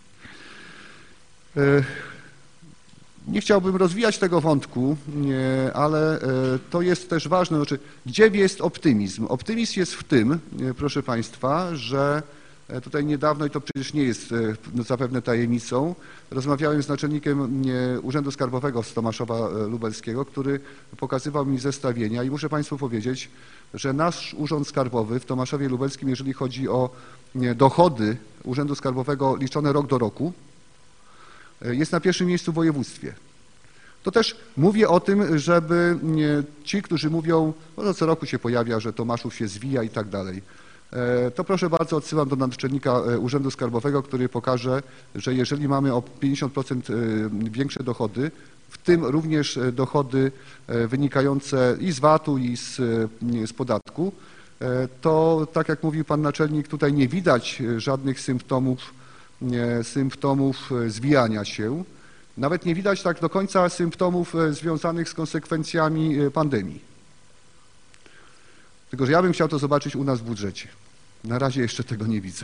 Nie chciałbym rozwijać tego wątku, ale to jest też ważne, znaczy, gdzie jest optymizm? Optymizm jest w tym, proszę Państwa, że tutaj niedawno, i to przecież nie jest zapewne tajemnicą, rozmawiałem z naczelnikiem Urzędu Skarbowego z Tomaszowa Lubelskiego, który pokazywał mi zestawienia i muszę Państwu powiedzieć, że nasz Urząd Skarbowy w Tomaszowie Lubelskim, jeżeli chodzi o dochody Urzędu Skarbowego liczone rok do roku, jest na pierwszym miejscu w województwie. To też mówię o tym, żeby ci, którzy mówią, no co roku się pojawia, że Tomaszów się zwija i tak dalej, to proszę bardzo, odsyłam do naczelnika Urzędu Skarbowego, który pokaże, że jeżeli mamy o pięćdziesiąt procent większe dochody, w tym również dochody wynikające i z V A T-u, i z, z podatku, to tak jak mówił pan naczelnik, tutaj nie widać żadnych symptomów, symptomów zwijania się. Nawet nie widać tak do końca symptomów związanych z konsekwencjami pandemii. Tylko że ja bym chciał to zobaczyć u nas w budżecie. Na razie jeszcze tego nie widzę.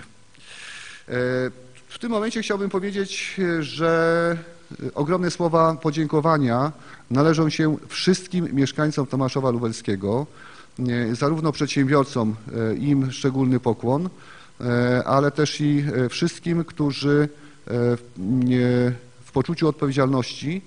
W tym momencie chciałbym powiedzieć, że ogromne słowa podziękowania należą się wszystkim mieszkańcom Tomaszowa Lubelskiego, zarówno przedsiębiorcom, im szczególny pokłon, ale też i wszystkim, którzy w poczuciu odpowiedzialności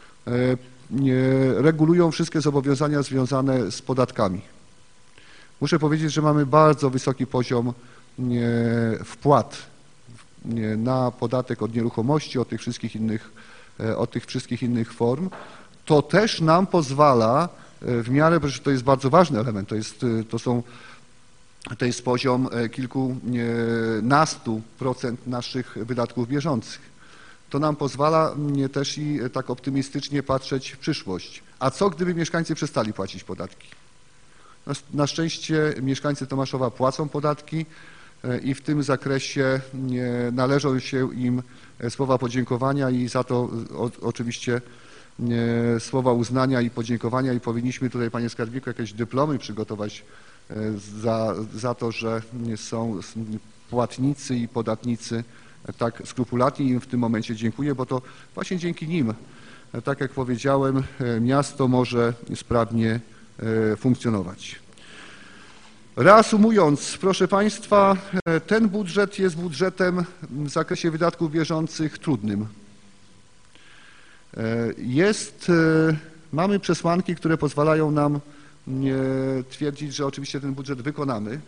regulują wszystkie zobowiązania związane z podatkami. Muszę powiedzieć, że mamy bardzo wysoki poziom wpłat na podatek od nieruchomości, od tych wszystkich innych, od tych wszystkich innych form. To też nam pozwala w miarę, że to jest bardzo ważny element, to, jest, to, są, to jest poziom kilkunastu procent naszych wydatków bieżących. To nam pozwala też i tak optymistycznie patrzeć w przyszłość. A co gdyby mieszkańcy przestali płacić podatki? Na szczęście mieszkańcy Tomaszowa płacą podatki i w tym zakresie należą się im słowa podziękowania i za to oczywiście słowa uznania i podziękowania i powinniśmy tutaj, panie skarbniku, jakieś dyplomy przygotować za, za to, że są płatnicy i podatnicy tak skrupulatni. Im w tym momencie dziękuję, bo to właśnie dzięki nim, tak jak powiedziałem, miasto może sprawnie funkcjonować. Reasumując, proszę Państwa, ten budżet jest budżetem w zakresie wydatków bieżących trudnym. Jest, mamy przesłanki, które pozwalają nam twierdzić, że oczywiście ten budżet wykonamy.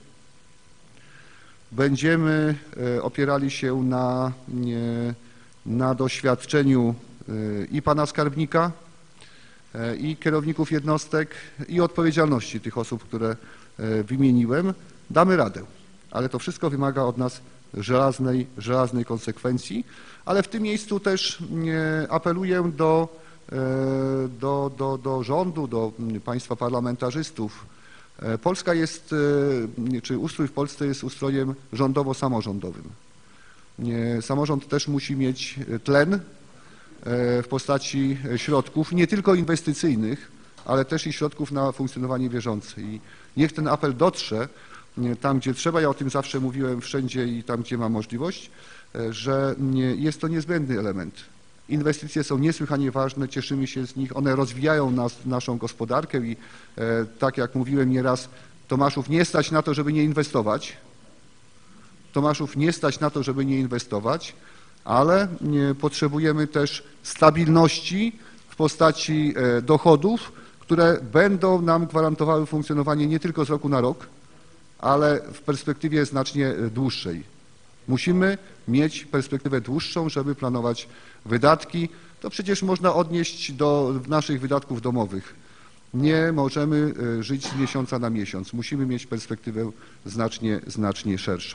Będziemy opierali się na, na doświadczeniu i pana skarbnika, i kierowników jednostek, i odpowiedzialności tych osób, które wymieniłem. Damy radę, ale to wszystko wymaga od nas żelaznej, żelaznej konsekwencji, ale w tym miejscu też apeluję do, do, do, do rządu, do państwa parlamentarzystów. Polska jest, czy ustrój w Polsce jest ustrojem rządowo-samorządowym. Samorząd też musi mieć tlen w postaci środków, nie tylko inwestycyjnych, ale też i środków na funkcjonowanie bieżące. I niech ten apel dotrze tam, gdzie trzeba. Ja o tym zawsze mówiłem wszędzie i tam, gdzie mam możliwość, że jest to niezbędny element. Inwestycje są niesłychanie ważne, cieszymy się z nich, one rozwijają nas, naszą gospodarkę i e, tak jak mówiłem nieraz, Tomaszów nie stać na to, żeby nie inwestować. Tomaszów nie stać na to, żeby nie inwestować, ale nie, potrzebujemy też stabilności w postaci e, dochodów, które będą nam gwarantowały funkcjonowanie nie tylko z roku na rok, ale w perspektywie znacznie dłuższej. Musimy mieć perspektywę dłuższą, żeby planować wydatki. To przecież można odnieść do naszych wydatków domowych. Nie możemy żyć z miesiąca na miesiąc. Musimy mieć perspektywę znacznie, znacznie szerszą.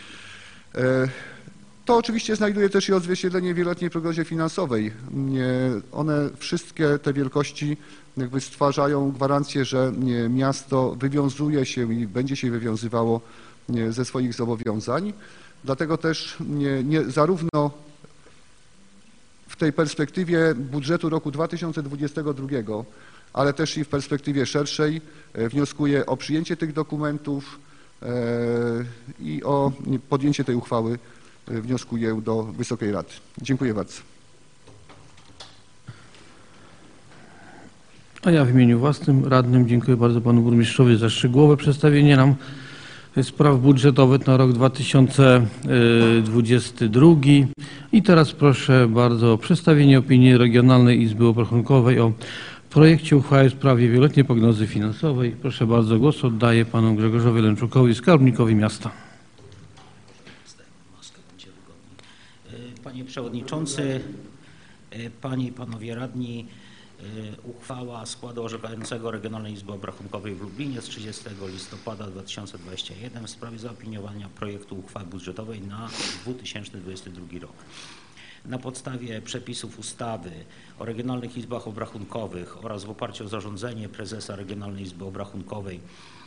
To oczywiście znajduje też i odzwierciedlenie w wieloletniej prognozie finansowej. One wszystkie te wielkości jakby stwarzają gwarancję, że miasto wywiązuje się i będzie się wywiązywało ze swoich zobowiązań. Dlatego też nie, nie, zarówno w tej perspektywie budżetu roku dwa tysiące dwudziestego drugiego, ale też i w perspektywie szerszej wnioskuję o przyjęcie tych dokumentów i o podjęcie tej uchwały wnioskuję do Wysokiej Rady. Dziękuję bardzo. A ja w imieniu własnym radnym dziękuję bardzo panu burmistrzowi za szczegółowe przedstawienie nam spraw budżetowych na rok dwa tysiące dwudziesty drugi. I teraz proszę bardzo o przedstawienie opinii Regionalnej Izby Obrachunkowej o projekcie uchwały w sprawie wieloletniej prognozy finansowej. Proszę bardzo, głos oddaję panu Grzegorzowi Lęczukowi, skarbnikowi miasta. Panie Przewodniczący, Panie i Panowie Radni, uchwała składu orzekającego Regionalnej Izby Obrachunkowej w Lublinie z trzydziestego listopada dwa tysiące dwudziestego pierwszego w sprawie zaopiniowania projektu uchwały budżetowej na dwa tysiące dwudziesty drugi rok. Na podstawie przepisów ustawy o Regionalnych Izbach Obrachunkowych oraz w oparciu o zarządzenie prezesa Regionalnej Izby Obrachunkowej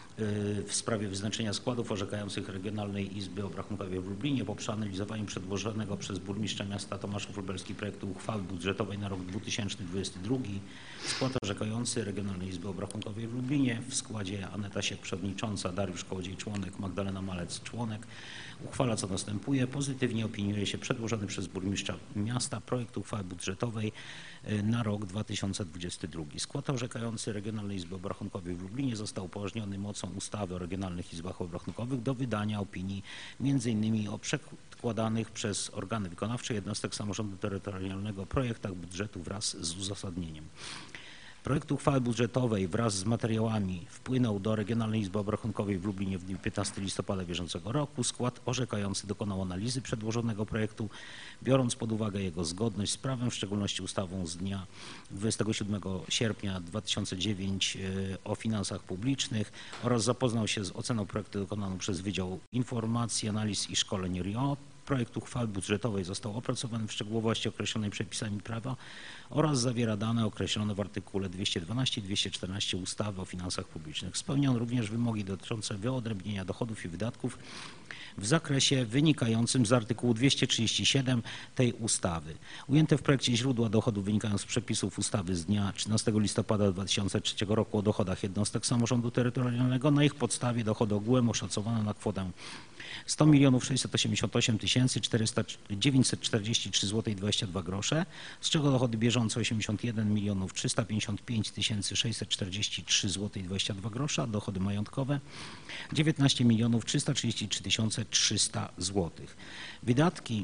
w sprawie wyznaczenia składów orzekających Regionalnej Izby Obrachunkowej w Lublinie po przeanalizowaniu przedłożonego przez burmistrza miasta Tomaszów Lubelski projektu uchwały budżetowej na rok dwa tysiące dwudziesty drugi skład orzekający Regionalnej Izby Obrachunkowej w Lublinie w składzie Aneta Siek przewodnicząca, Dariusz Kołodziej członek, Magdalena Malec członek uchwala co następuje. Pozytywnie opiniuje się przedłożony przez burmistrza miasta projekt uchwały budżetowej na rok dwa tysiące dwudziesty drugi. Skład orzekający Regionalnej Izby Obrachunkowej w Lublinie został upoważniony mocą ustawy o Regionalnych Izbach Obrachunkowych do wydania opinii między innymi o przedkładanych przez organy wykonawcze jednostek samorządu terytorialnego projektach budżetu wraz z uzasadnieniem. Projekt uchwały budżetowej wraz z materiałami wpłynął do Regionalnej Izby Obrachunkowej w Lublinie w dniu piętnastego listopada bieżącego roku. Skład orzekający dokonał analizy przedłożonego projektu, biorąc pod uwagę jego zgodność z prawem, w szczególności ustawą z dnia dwudziestego siódmego sierpnia dwa tysiące dziewiątego o finansach publicznych oraz zapoznał się z oceną projektu dokonaną przez Wydział Informacji, Analiz i Szkoleń R I O. Projekt uchwały budżetowej został opracowany w szczegółowości określonej przepisami prawa oraz zawiera dane określone w artykule dwieście dwanaście i dwieście czternaście ustawy o finansach publicznych. Spełniono również wymogi dotyczące wyodrębnienia dochodów i wydatków w zakresie wynikającym z artykułu dwieście trzydzieści siedem tej ustawy. Ujęte w projekcie źródła dochodów wynikają z przepisów ustawy z dnia trzynastego listopada dwa tysiące trzeciego roku o dochodach jednostek samorządu terytorialnego. Na ich podstawie dochody ogółem oszacowano na kwotę sto milionów sześćset osiemdziesiąt osiem tysięcy dziewięćset czterdzieści trzy złote i dwadzieścia dwa grosze, z czego dochody bieżące osiemdziesiąt jeden milionów trzysta pięćdziesiąt pięć tysięcy sześćset czterdzieści trzy złote i dwadzieścia dwa grosze, a dochody majątkowe dziewiętnaście milionów trzysta trzydzieści trzy tysiące trzysta złotych. Wydatki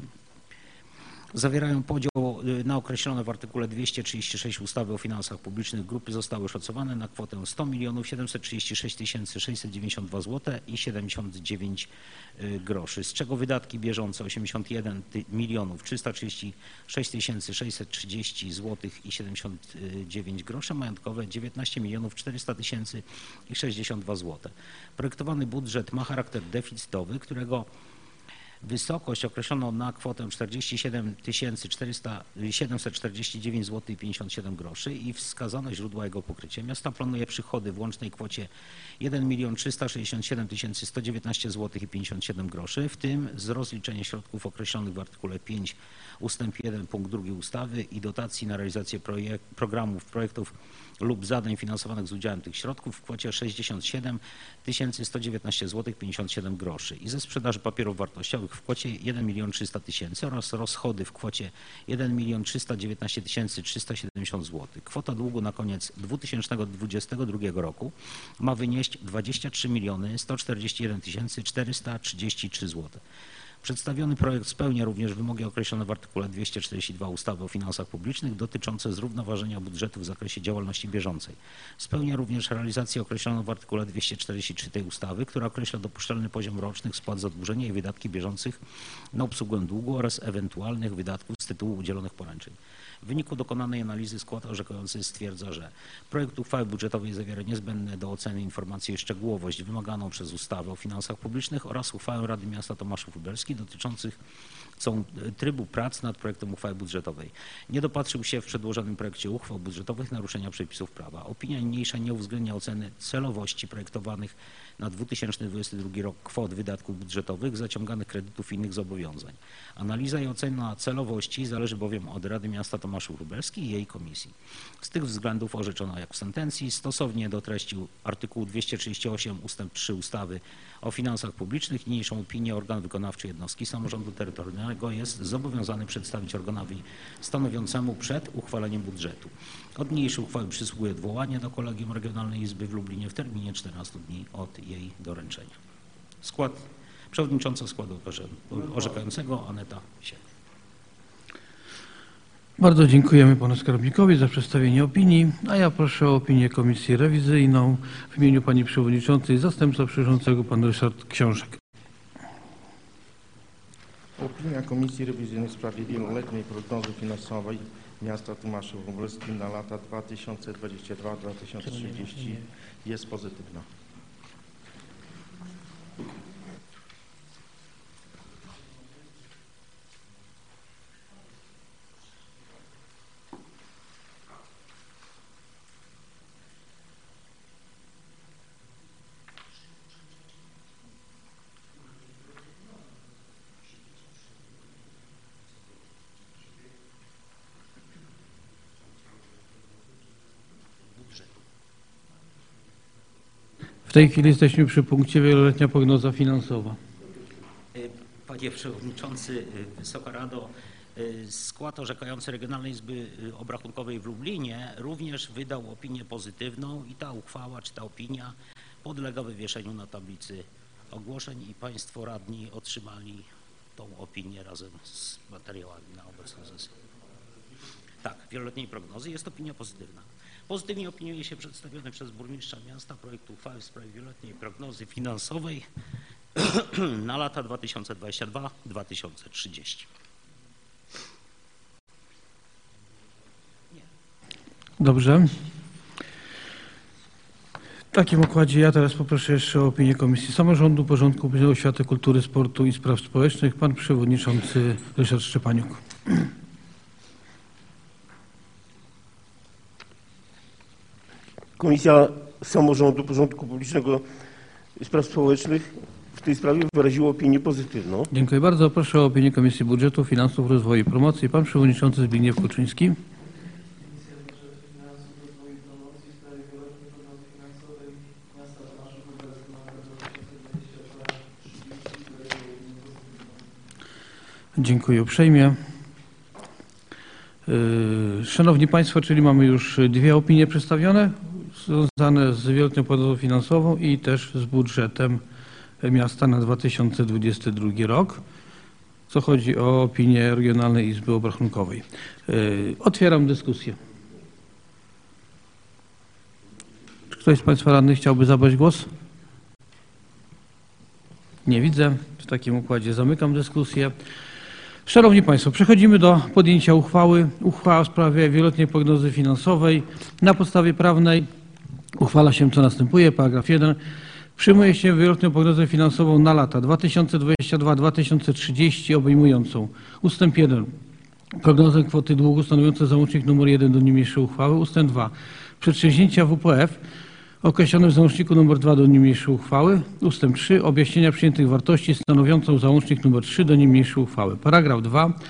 zawierają podział na określone w artykule dwieście trzydzieści sześć ustawy o finansach publicznych. Grupy zostały oszacowane na kwotę sto milionów siedemset trzydzieści sześć tysięcy sześćset dziewięćdziesiąt dwa złote i siedemdziesiąt dziewięć groszy, z czego wydatki bieżące osiemdziesiąt jeden milionów trzysta trzydzieści sześć tysięcy sześćset trzydzieści złotych i siedemdziesiąt dziewięć groszy, majątkowe dziewiętnaście milionów czterysta tysięcy i sześćdziesiąt dwa złote. Projektowany budżet ma charakter deficytowy, którego wysokość określono na kwotę czterdzieści siedem tysięcy siedemset czterdzieści dziewięć złotych i pięćdziesiąt siedem groszy i wskazano źródła jego pokrycia. Miasto planuje przychody w łącznej kwocie jeden milion trzysta sześćdziesiąt siedem tysięcy sto dziewiętnaście złotych i pięćdziesiąt siedem groszy, w tym z rozliczenia środków określonych w artykule pięć ustęp jeden punkt drugi ustawy i dotacji na realizację projekt, programów, projektów lub zadań finansowanych z udziałem tych środków w kwocie sześćdziesiąt siedem tysięcy sto dziewiętnaście złotych pięćdziesiąt siedem groszy i ze sprzedaży papierów wartościowych w kwocie jeden milion trzysta tysięcy oraz rozchody w kwocie jeden milion trzysta dziewiętnaście tysięcy trzysta siedemdziesiąt złotych. Kwota długu na koniec dwa tysiące dwudziestego drugiego roku ma wynieść dwadzieścia trzy miliony sto czterdzieści jeden tysięcy czterysta trzydzieści trzy złote. Przedstawiony projekt spełnia również wymogi określone w artykule dwieście czterdzieści dwa ustawy o finansach publicznych dotyczące zrównoważenia budżetu w zakresie działalności bieżącej. Spełnia również realizację określoną w artykule dwieście czterdzieści trzy tej ustawy, która określa dopuszczalny poziom rocznych spłat zadłużenia i wydatki bieżących na obsługę długu oraz ewentualnych wydatków z tytułu udzielonych poręczeń. W wyniku dokonanej analizy skład orzekający stwierdza, że projekt uchwały budżetowej zawiera niezbędne do oceny informacje i szczegółowość wymaganą przez ustawę o finansach publicznych oraz uchwałę Rady Miasta Tomaszów Lubelskich dotyczących są trybu prac nad projektem uchwały budżetowej. Nie dopatrzył się w przedłożonym projekcie uchwał budżetowych naruszenia przepisów prawa. Opinia niniejsza nie uwzględnia oceny celowości projektowanych na dwa tysiące dwudziesty drugi rok kwot wydatków budżetowych, zaciąganych kredytów i innych zobowiązań. Analiza i ocena celowości zależy bowiem od Rady Miasta Tomaszów Lubelskich i jej komisji. Z tych względów orzeczono, jak w sentencji, stosownie do treści artykułu dwieście trzydzieści osiem ustęp trzy ustawy o finansach publicznych, niniejszą opinię organ wykonawczy jednostki samorządu terytorialnego jest zobowiązany przedstawić organowi stanowiącemu przed uchwaleniem budżetu. Od niniejszej uchwały przysługuje odwołanie do Kolegium Regionalnej Izby w Lublinie w terminie czternastu dni od jej doręczenia. Skład, przewodnicząca składu orzekającego Aneta Siek. Bardzo dziękujemy panu skarbnikowi za przedstawienie opinii, a ja proszę o opinię komisji rewizyjną w imieniu pani przewodniczącej, zastępca przewodniczącego pan Ryszard Książek. Opinia Komisji Rewizyjnej w sprawie wieloletniej prognozy finansowej miasta Tomaszów Lubelskich na lata dwa tysiące dwudziesty drugi do dwa tysiące trzydziestego jest pozytywna. W tej chwili jesteśmy przy punkcie wieloletnia prognoza finansowa. Panie Przewodniczący, Wysoka Rado, skład orzekający Regionalnej Izby Obrachunkowej w Lublinie również wydał opinię pozytywną i ta uchwała czy ta opinia podlega wywieszeniu na tablicy ogłoszeń i Państwo radni otrzymali tą opinię razem z materiałami na obecną sesję. Tak, wieloletniej prognozy jest opinia pozytywna. Pozytywnie opiniuje się przedstawiony przez burmistrza miasta projekt uchwały w sprawie wieloletniej prognozy finansowej na lata dwa tysiące dwudziesty drugi do dwa tysiące trzydziestego. Dobrze. W takim układzie ja teraz poproszę jeszcze o opinię Komisji Samorządu, Porządku Publicznego, Oświaty, Kultury, Sportu i Spraw Społecznych. Pan przewodniczący Ryszard Szczepaniuk. Komisja Samorządu, Porządku Publicznego i Spraw Społecznych w tej sprawie wyraziła opinię pozytywną. Dziękuję bardzo. Proszę o opinię Komisji Budżetu, Finansów, Rozwoju i Promocji. Pan przewodniczący Zbigniew Kuczyński. Dziękuję uprzejmie. Szanowni Państwo, czyli mamy już dwie opinie przedstawione, związane z wieloletnią prognozą finansową i też z budżetem miasta na dwa tysiące dwudziesty drugi rok, co chodzi o opinię Regionalnej Izby Obrachunkowej. Otwieram dyskusję. Czy ktoś z Państwa radnych chciałby zabrać głos? Nie widzę. W takim układzie zamykam dyskusję. Szanowni Państwo, przechodzimy do podjęcia uchwały. Uchwała w sprawie wieloletniej prognozy finansowej. Na podstawie prawnej uchwala się, co następuje. Paragraf jeden. Przyjmuje się wieloletnią prognozę finansową na lata dwa tysiące dwudziesty drugi do dwa tysiące trzydziestego obejmującą ustęp jeden. Prognozę kwoty długu stanowiące załącznik nr jeden do niniejszej uchwały. Ustęp dwa. Przedsięwzięcia W P F określone w załączniku nr dwa do niniejszej uchwały. Ustęp trzy. Objaśnienia przyjętych wartości stanowiącą załącznik nr trzy do niniejszej uchwały. Paragraf dwa.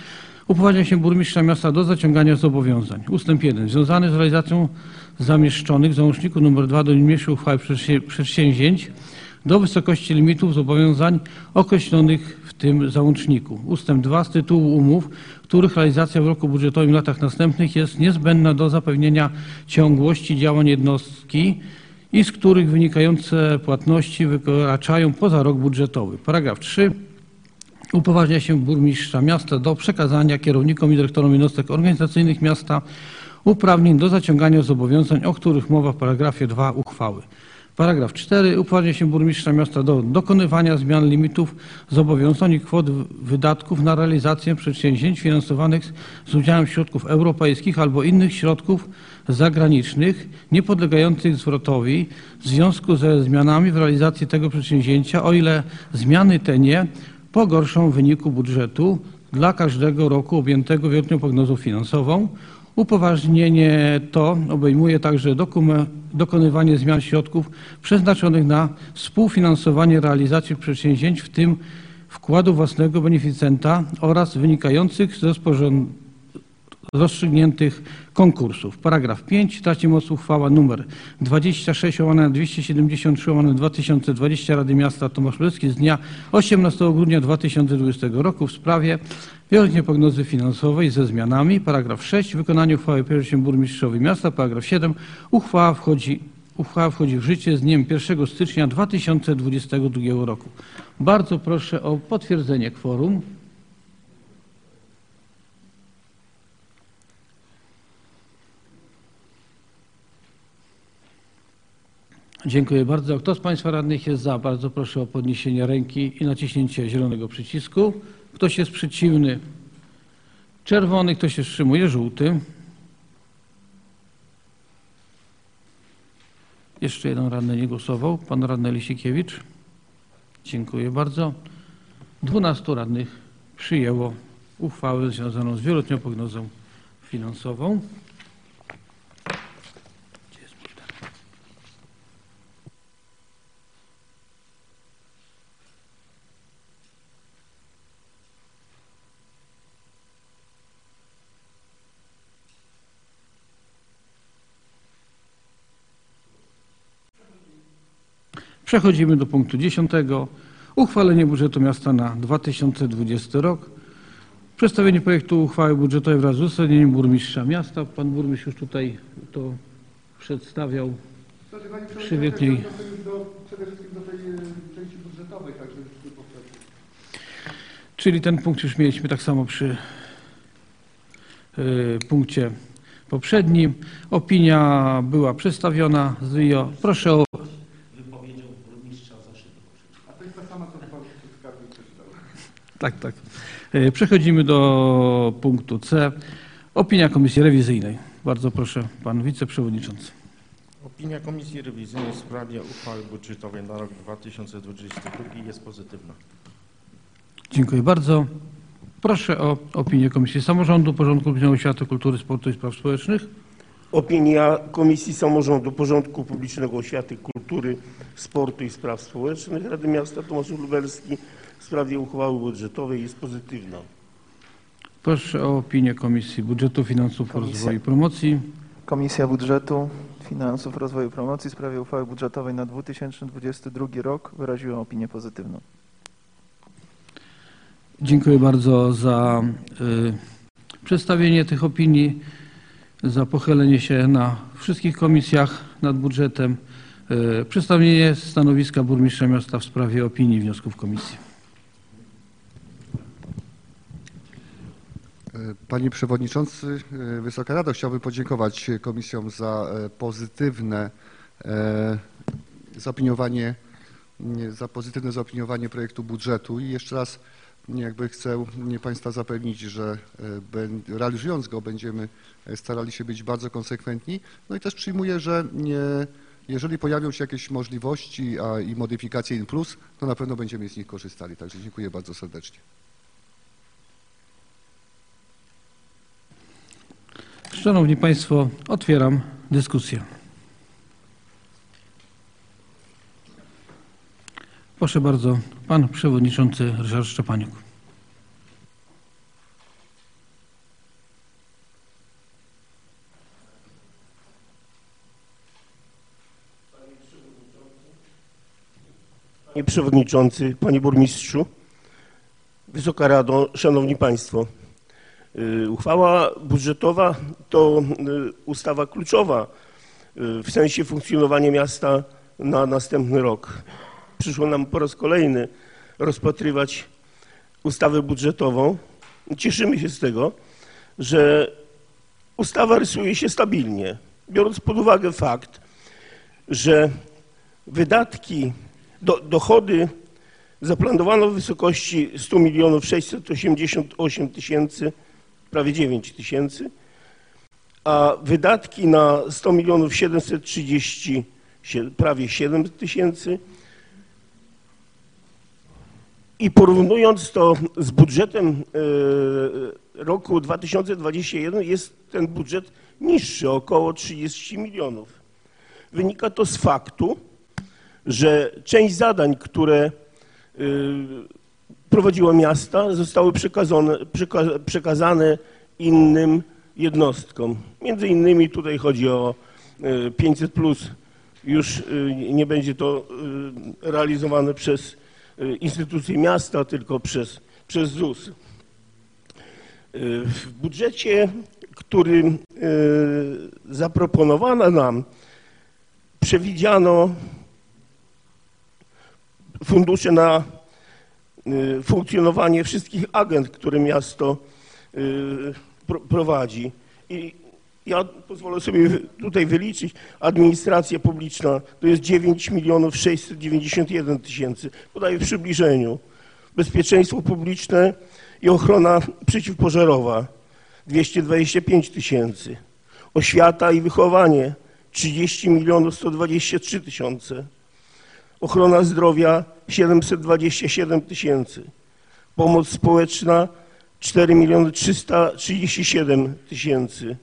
Upoważnia się burmistrza miasta do zaciągania zobowiązań. Ustęp jeden. Związany z realizacją zamieszczonych w załączniku nr dwa do niniejszej uchwały przedsięwzięć do wysokości limitów zobowiązań określonych w tym załączniku. Ustęp dwa. Z tytułu umów, których realizacja w roku budżetowym w latach następnych jest niezbędna do zapewnienia ciągłości działań jednostki i z których wynikające płatności wykraczają poza rok budżetowy. Paragraf trzy. Upoważnia się burmistrza miasta do przekazania kierownikom i dyrektorom jednostek organizacyjnych miasta uprawnień do zaciągania zobowiązań, o których mowa w paragrafie dwa uchwały. Paragraf cztery. Upoważnia się burmistrza miasta do dokonywania zmian limitów zobowiązań i kwot wydatków na realizację przedsięwzięć finansowanych z udziałem środków europejskich albo innych środków zagranicznych niepodlegających zwrotowi w związku ze zmianami w realizacji tego przedsięwzięcia, o ile zmiany te nie pogorszą wyniku budżetu dla każdego roku objętego wieloletnią prognozą finansową. Upoważnienie to obejmuje także dokonywanie zmian środków przeznaczonych na współfinansowanie realizacji przedsięwzięć, w tym wkładu własnego beneficjenta oraz wynikających z rozporządzenia rozstrzygniętych konkursów. Paragraf pięć. Traci moc uchwała nr dwadzieścia sześć łamane dwieście siedemdziesiąt trzy łamane dwa tysiące dwadzieścia Rady Miasta Tomasz Lubelski z dnia osiemnastego grudnia dwa tysiące dwudziestego roku w sprawie wieloletniej prognozy finansowej ze zmianami. Paragraf sześć. Wykonanie uchwały powierza się burmistrzowi miasta. Paragraf siedem. Uchwała wchodzi, uchwała wchodzi w życie z dniem pierwszego stycznia dwa tysiące dwudziestego drugiego roku. Bardzo proszę o potwierdzenie kworum. Dziękuję bardzo. Kto z Państwa radnych jest za? Bardzo proszę o podniesienie ręki i naciśnięcie zielonego przycisku. Ktoś jest przeciwny? Czerwony. Kto się wstrzymuje? Żółty. Jeszcze jeden radny nie głosował. Pan radny Lisikiewicz. Dziękuję bardzo. dwunastu radnych przyjęło uchwałę związaną z wieloletnią prognozą finansową. Przechodzimy do punktu dziesiątego. Uchwalenie budżetu miasta na dwa tysiące dwudziesty rok. Przedstawienie projektu uchwały budżetowej wraz z uzasadnieniem burmistrza miasta. Pan burmistrz już tutaj to przedstawiał przy wielkiej... Przede wszystkim do tej części budżetowej, także już poprzedniej. Czyli ten punkt już mieliśmy tak samo przy y, punkcie poprzednim. Opinia była przedstawiona z R I O. Proszę o... Tak, tak. Przechodzimy do punktu C. Opinia Komisji Rewizyjnej. Bardzo proszę, pan wiceprzewodniczący. Opinia Komisji Rewizyjnej w sprawie uchwały budżetowej na rok dwa tysiące dwudziesty drugi jest pozytywna. Dziękuję bardzo. Proszę o opinię Komisji Samorządu, Porządku Publicznego, Oświaty, Kultury, Sportu i Spraw Społecznych. Opinia Komisji Samorządu, Porządku Publicznego, Oświaty, Kultury, Sportu i Spraw Społecznych Rady Miasta Tomasz Lubelski w sprawie uchwały budżetowej jest pozytywna. Proszę o opinię Komisji Budżetu, Finansów, Komisja. Rozwoju i Promocji. Komisja Budżetu, Finansów, Rozwoju i Promocji w sprawie uchwały budżetowej na dwa tysiące dwudziesty drugi rok wyraziła opinię pozytywną. Dziękuję bardzo za y, przedstawienie tych opinii, za pochylenie się na wszystkich komisjach nad budżetem. Y, przedstawienie stanowiska burmistrza miasta w sprawie opinii i wniosków komisji. Panie Przewodniczący, Wysoka Rado, chciałbym podziękować komisjom za pozytywne zaopiniowanie, za pozytywne zaopiniowanie projektu budżetu i jeszcze raz jakby chcę Państwa zapewnić, że realizując go będziemy starali się być bardzo konsekwentni. No i też przyjmuję, że nie, jeżeli pojawią się jakieś możliwości a, i modyfikacje in plus, to na pewno będziemy z nich korzystali. Także dziękuję bardzo serdecznie. Szanowni Państwo, otwieram dyskusję. Proszę bardzo, Pan Przewodniczący Ryszard Szczepaniuk. Panie Przewodniczący, Panie Burmistrzu, Wysoka Rado, Szanowni Państwo. Uchwała budżetowa to ustawa kluczowa w sensie funkcjonowania miasta na następny rok. Przyszło nam po raz kolejny rozpatrywać ustawę budżetową. Cieszymy się z tego, że ustawa rysuje się stabilnie, biorąc pod uwagę fakt, że wydatki, do, dochody zaplanowano w wysokości stu milionów sześćset osiemdziesiąt osiem tysięcy, prawie dziewięć tysięcy, a wydatki na sto milionów siedemset trzydzieści, prawie siedem tysięcy. I porównując to z budżetem roku dwa tysiące dwudziestego pierwszego, jest ten budżet niższy, około trzydzieści milionów. Wynika to z faktu, że część zadań, które prowadziło miasta, zostały przekazane, przekazane innym jednostkom. Między innymi tutaj chodzi o pięćset plus, już nie będzie to realizowane przez instytucje miasta, tylko przez, przez Z U S. W budżecie, który zaproponowano nam, przewidziano fundusze na funkcjonowanie wszystkich agent, które miasto prowadzi. I ja pozwolę sobie tutaj wyliczyć, administracja publiczna to jest dziewięć milionów sześćset dziewięćdziesiąt jeden tysięcy, podaję w przybliżeniu. Bezpieczeństwo publiczne i ochrona przeciwpożarowa dwieście dwadzieścia pięć tysięcy. Oświata i wychowanie trzydzieści milionów sto dwadzieścia trzy tysiące. Ochrona zdrowia siedemset dwadzieścia siedem tysięcy. Pomoc społeczna cztery miliony trzysta trzydzieści siedem tysięcy.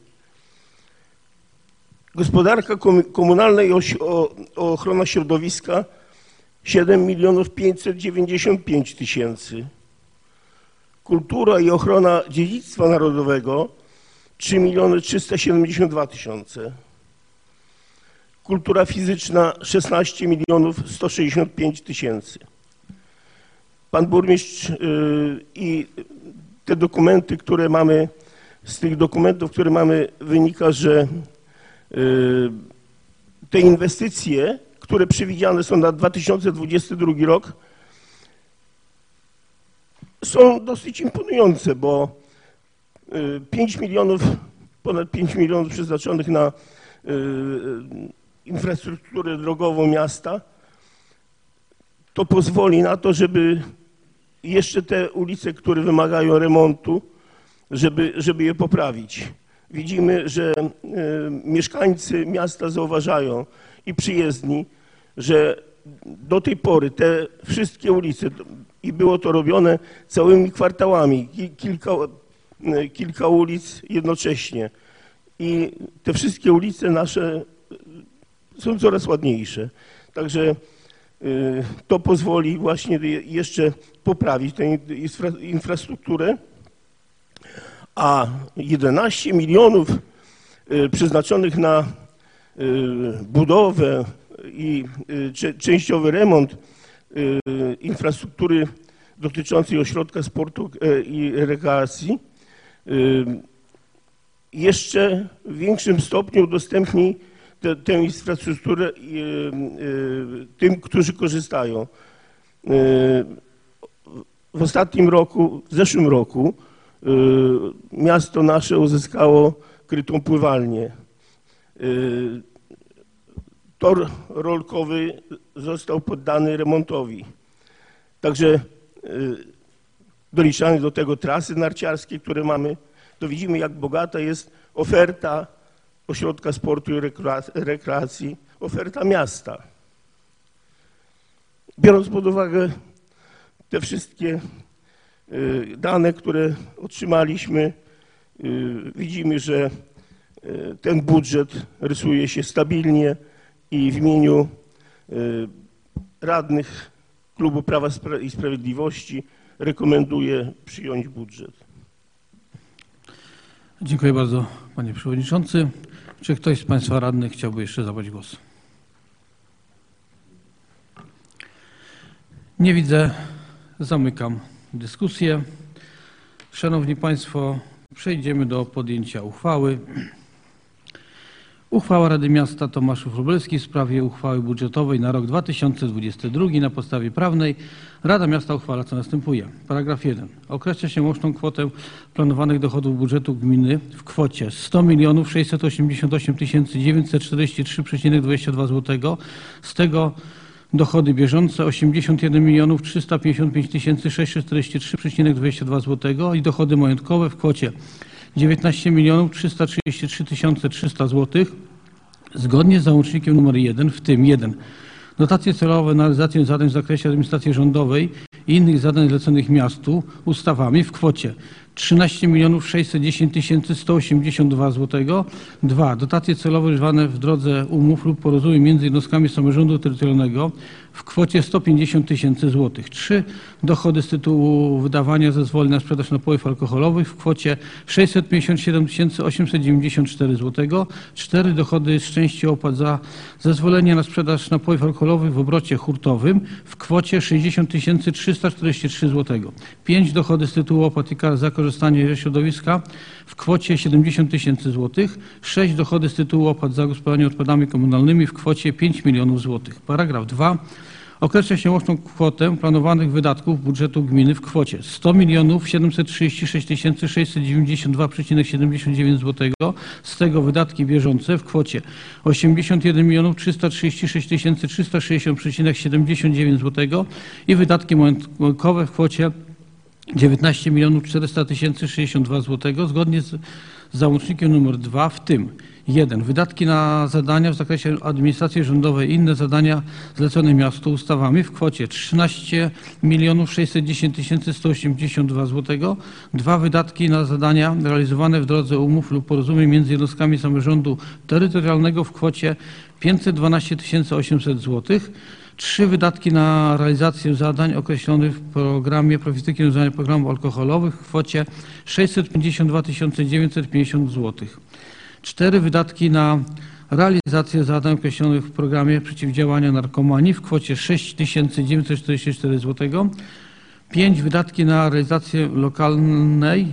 Gospodarka komunalna i ochrona środowiska siedem milionów pięćset dziewięćdziesiąt pięć tysięcy. Kultura i ochrona dziedzictwa narodowego trzy miliony trzysta siedemdziesiąt dwa tysiące. Kultura fizyczna szesnaście milionów sto sześćdziesiąt pięć tysięcy. Pan burmistrz i te dokumenty, które mamy, z tych dokumentów, które mamy, wynika, że te inwestycje, które przewidziane są na dwa tysiące dwudziesty drugi rok, są dosyć imponujące, bo pięć milionów, ponad pięć milionów przeznaczonych na infrastrukturę drogową miasta, to pozwoli na to, żeby jeszcze te ulice, które wymagają remontu, żeby, żeby je poprawić. Widzimy, że y, mieszkańcy miasta zauważają i przyjezdni, że do tej pory te wszystkie ulice, i było to robione całymi kwartałami, kilka, y, kilka ulic jednocześnie. I te wszystkie ulice nasze są coraz ładniejsze. Także y, to pozwoli właśnie jeszcze poprawić tę infra, infrastrukturę. A jedenaście milionów przeznaczonych na budowę i częściowy remont infrastruktury dotyczącej ośrodka sportu i rekreacji jeszcze w większym stopniu udostępni tę, tę infrastrukturę tym, którzy korzystają. W ostatnim roku, w zeszłym roku miasto nasze uzyskało krytą pływalnię. Tor rolkowy został poddany remontowi. Także doliczając do tego trasy narciarskie, które mamy, to widzimy, jak bogata jest oferta ośrodka sportu i rekreacji, oferta miasta. Biorąc pod uwagę te wszystkie dane, które otrzymaliśmy, widzimy, że ten budżet rysuje się stabilnie i w imieniu radnych Klubu Prawa i Sprawiedliwości rekomenduję przyjąć budżet. Dziękuję bardzo, panie przewodniczący. Czy ktoś z państwa radnych chciałby jeszcze zabrać głos? Nie widzę. Zamykam dyskusję. Szanowni Państwo, przejdziemy do podjęcia uchwały. Uchwała Rady Miasta Tomaszów Lubelski w sprawie uchwały budżetowej na rok dwa tysiące dwudziesty drugi. Na podstawie prawnej Rada Miasta uchwala co następuje. Paragraf jeden. Określa się łączną kwotę planowanych dochodów budżetu gminy w kwocie sto milionów sześćset osiemdziesiąt osiem tysięcy dziewięćset czterdzieści trzy przecinek dwadzieścia dwa zł. Z tego dochody bieżące osiemdziesiąt jeden milionów trzysta pięćdziesiąt pięć tysięcy sześćset czterdzieści trzy przecinek dwadzieścia dwa zł i dochody majątkowe w kwocie dziewiętnaście milionów trzysta trzydzieści trzy tysiące trzysta zł zgodnie z załącznikiem nr jeden, w tym jeden. Dotacje celowe na realizację zadań w zakresie administracji rządowej i innych zadań zleconych miastu ustawami w kwocie trzynaście milionów sześćset dziesięć tysięcy sto osiemdziesiąt dwa zł. dwa. Dotacje celowe używane w drodze umów lub porozumień między jednostkami samorządu terytorialnego w kwocie sto pięćdziesiąt tysięcy złotych. trzy. Dochody z tytułu wydawania zezwoleń na sprzedaż napojów alkoholowych w kwocie sześćset pięćdziesiąt siedem tysięcy osiemset dziewięćdziesiąt cztery zł. cztery. Dochody z części opłat za zezwolenie na sprzedaż napojów alkoholowych w obrocie hurtowym w kwocie sześćdziesiąt tysięcy trzysta czterdzieści trzy zł. pięć. Dochody z tytułu opłat i kar za korzystanie ze środowiska w kwocie siedemdziesiąt tysięcy złotych. sześć. Dochody z tytułu opłat za gospodarowanie odpadami komunalnymi w kwocie pięć milionów złotych. Paragraf dwa. Określa się łączną kwotę planowanych wydatków budżetu gminy w kwocie sto milionów siedemset trzydzieści sześć tysięcy sześćset dziewięćdziesiąt dwa przecinek siedemdziesiąt dziewięć zł. Z tego wydatki bieżące w kwocie osiemdziesiąt jeden milionów trzysta trzydzieści sześć tysięcy trzysta sześćdziesiąt przecinek siedemdziesiąt dziewięć zł i wydatki majątkowe w kwocie dziewiętnaście milionów czterysta tysięcy sześćdziesiąt dwa zł zgodnie z załącznikiem nr dwa, w tym jeden. Wydatki na zadania w zakresie administracji rządowej i inne zadania zlecone miastu ustawami w kwocie trzynaście milionów sześćset dziesięć tysięcy sto osiemdziesiąt dwa zł. dwa. Wydatki na zadania realizowane w drodze umów lub porozumień między jednostkami samorządu terytorialnego w kwocie pięćset dwanaście tysięcy osiemset zł. trzy. Wydatki na realizację zadań określonych w programie profilaktyki rozwiązania programów alkoholowych w kwocie sześćset pięćdziesiąt dwa tysiące dziewięćset pięćdziesiąt zł. cztery. Wydatki na realizację zadań określonych w programie przeciwdziałania narkomanii w kwocie sześć tysięcy dziewięćset czterdzieści cztery zł. pięć. Wydatki na realizację lokalnej,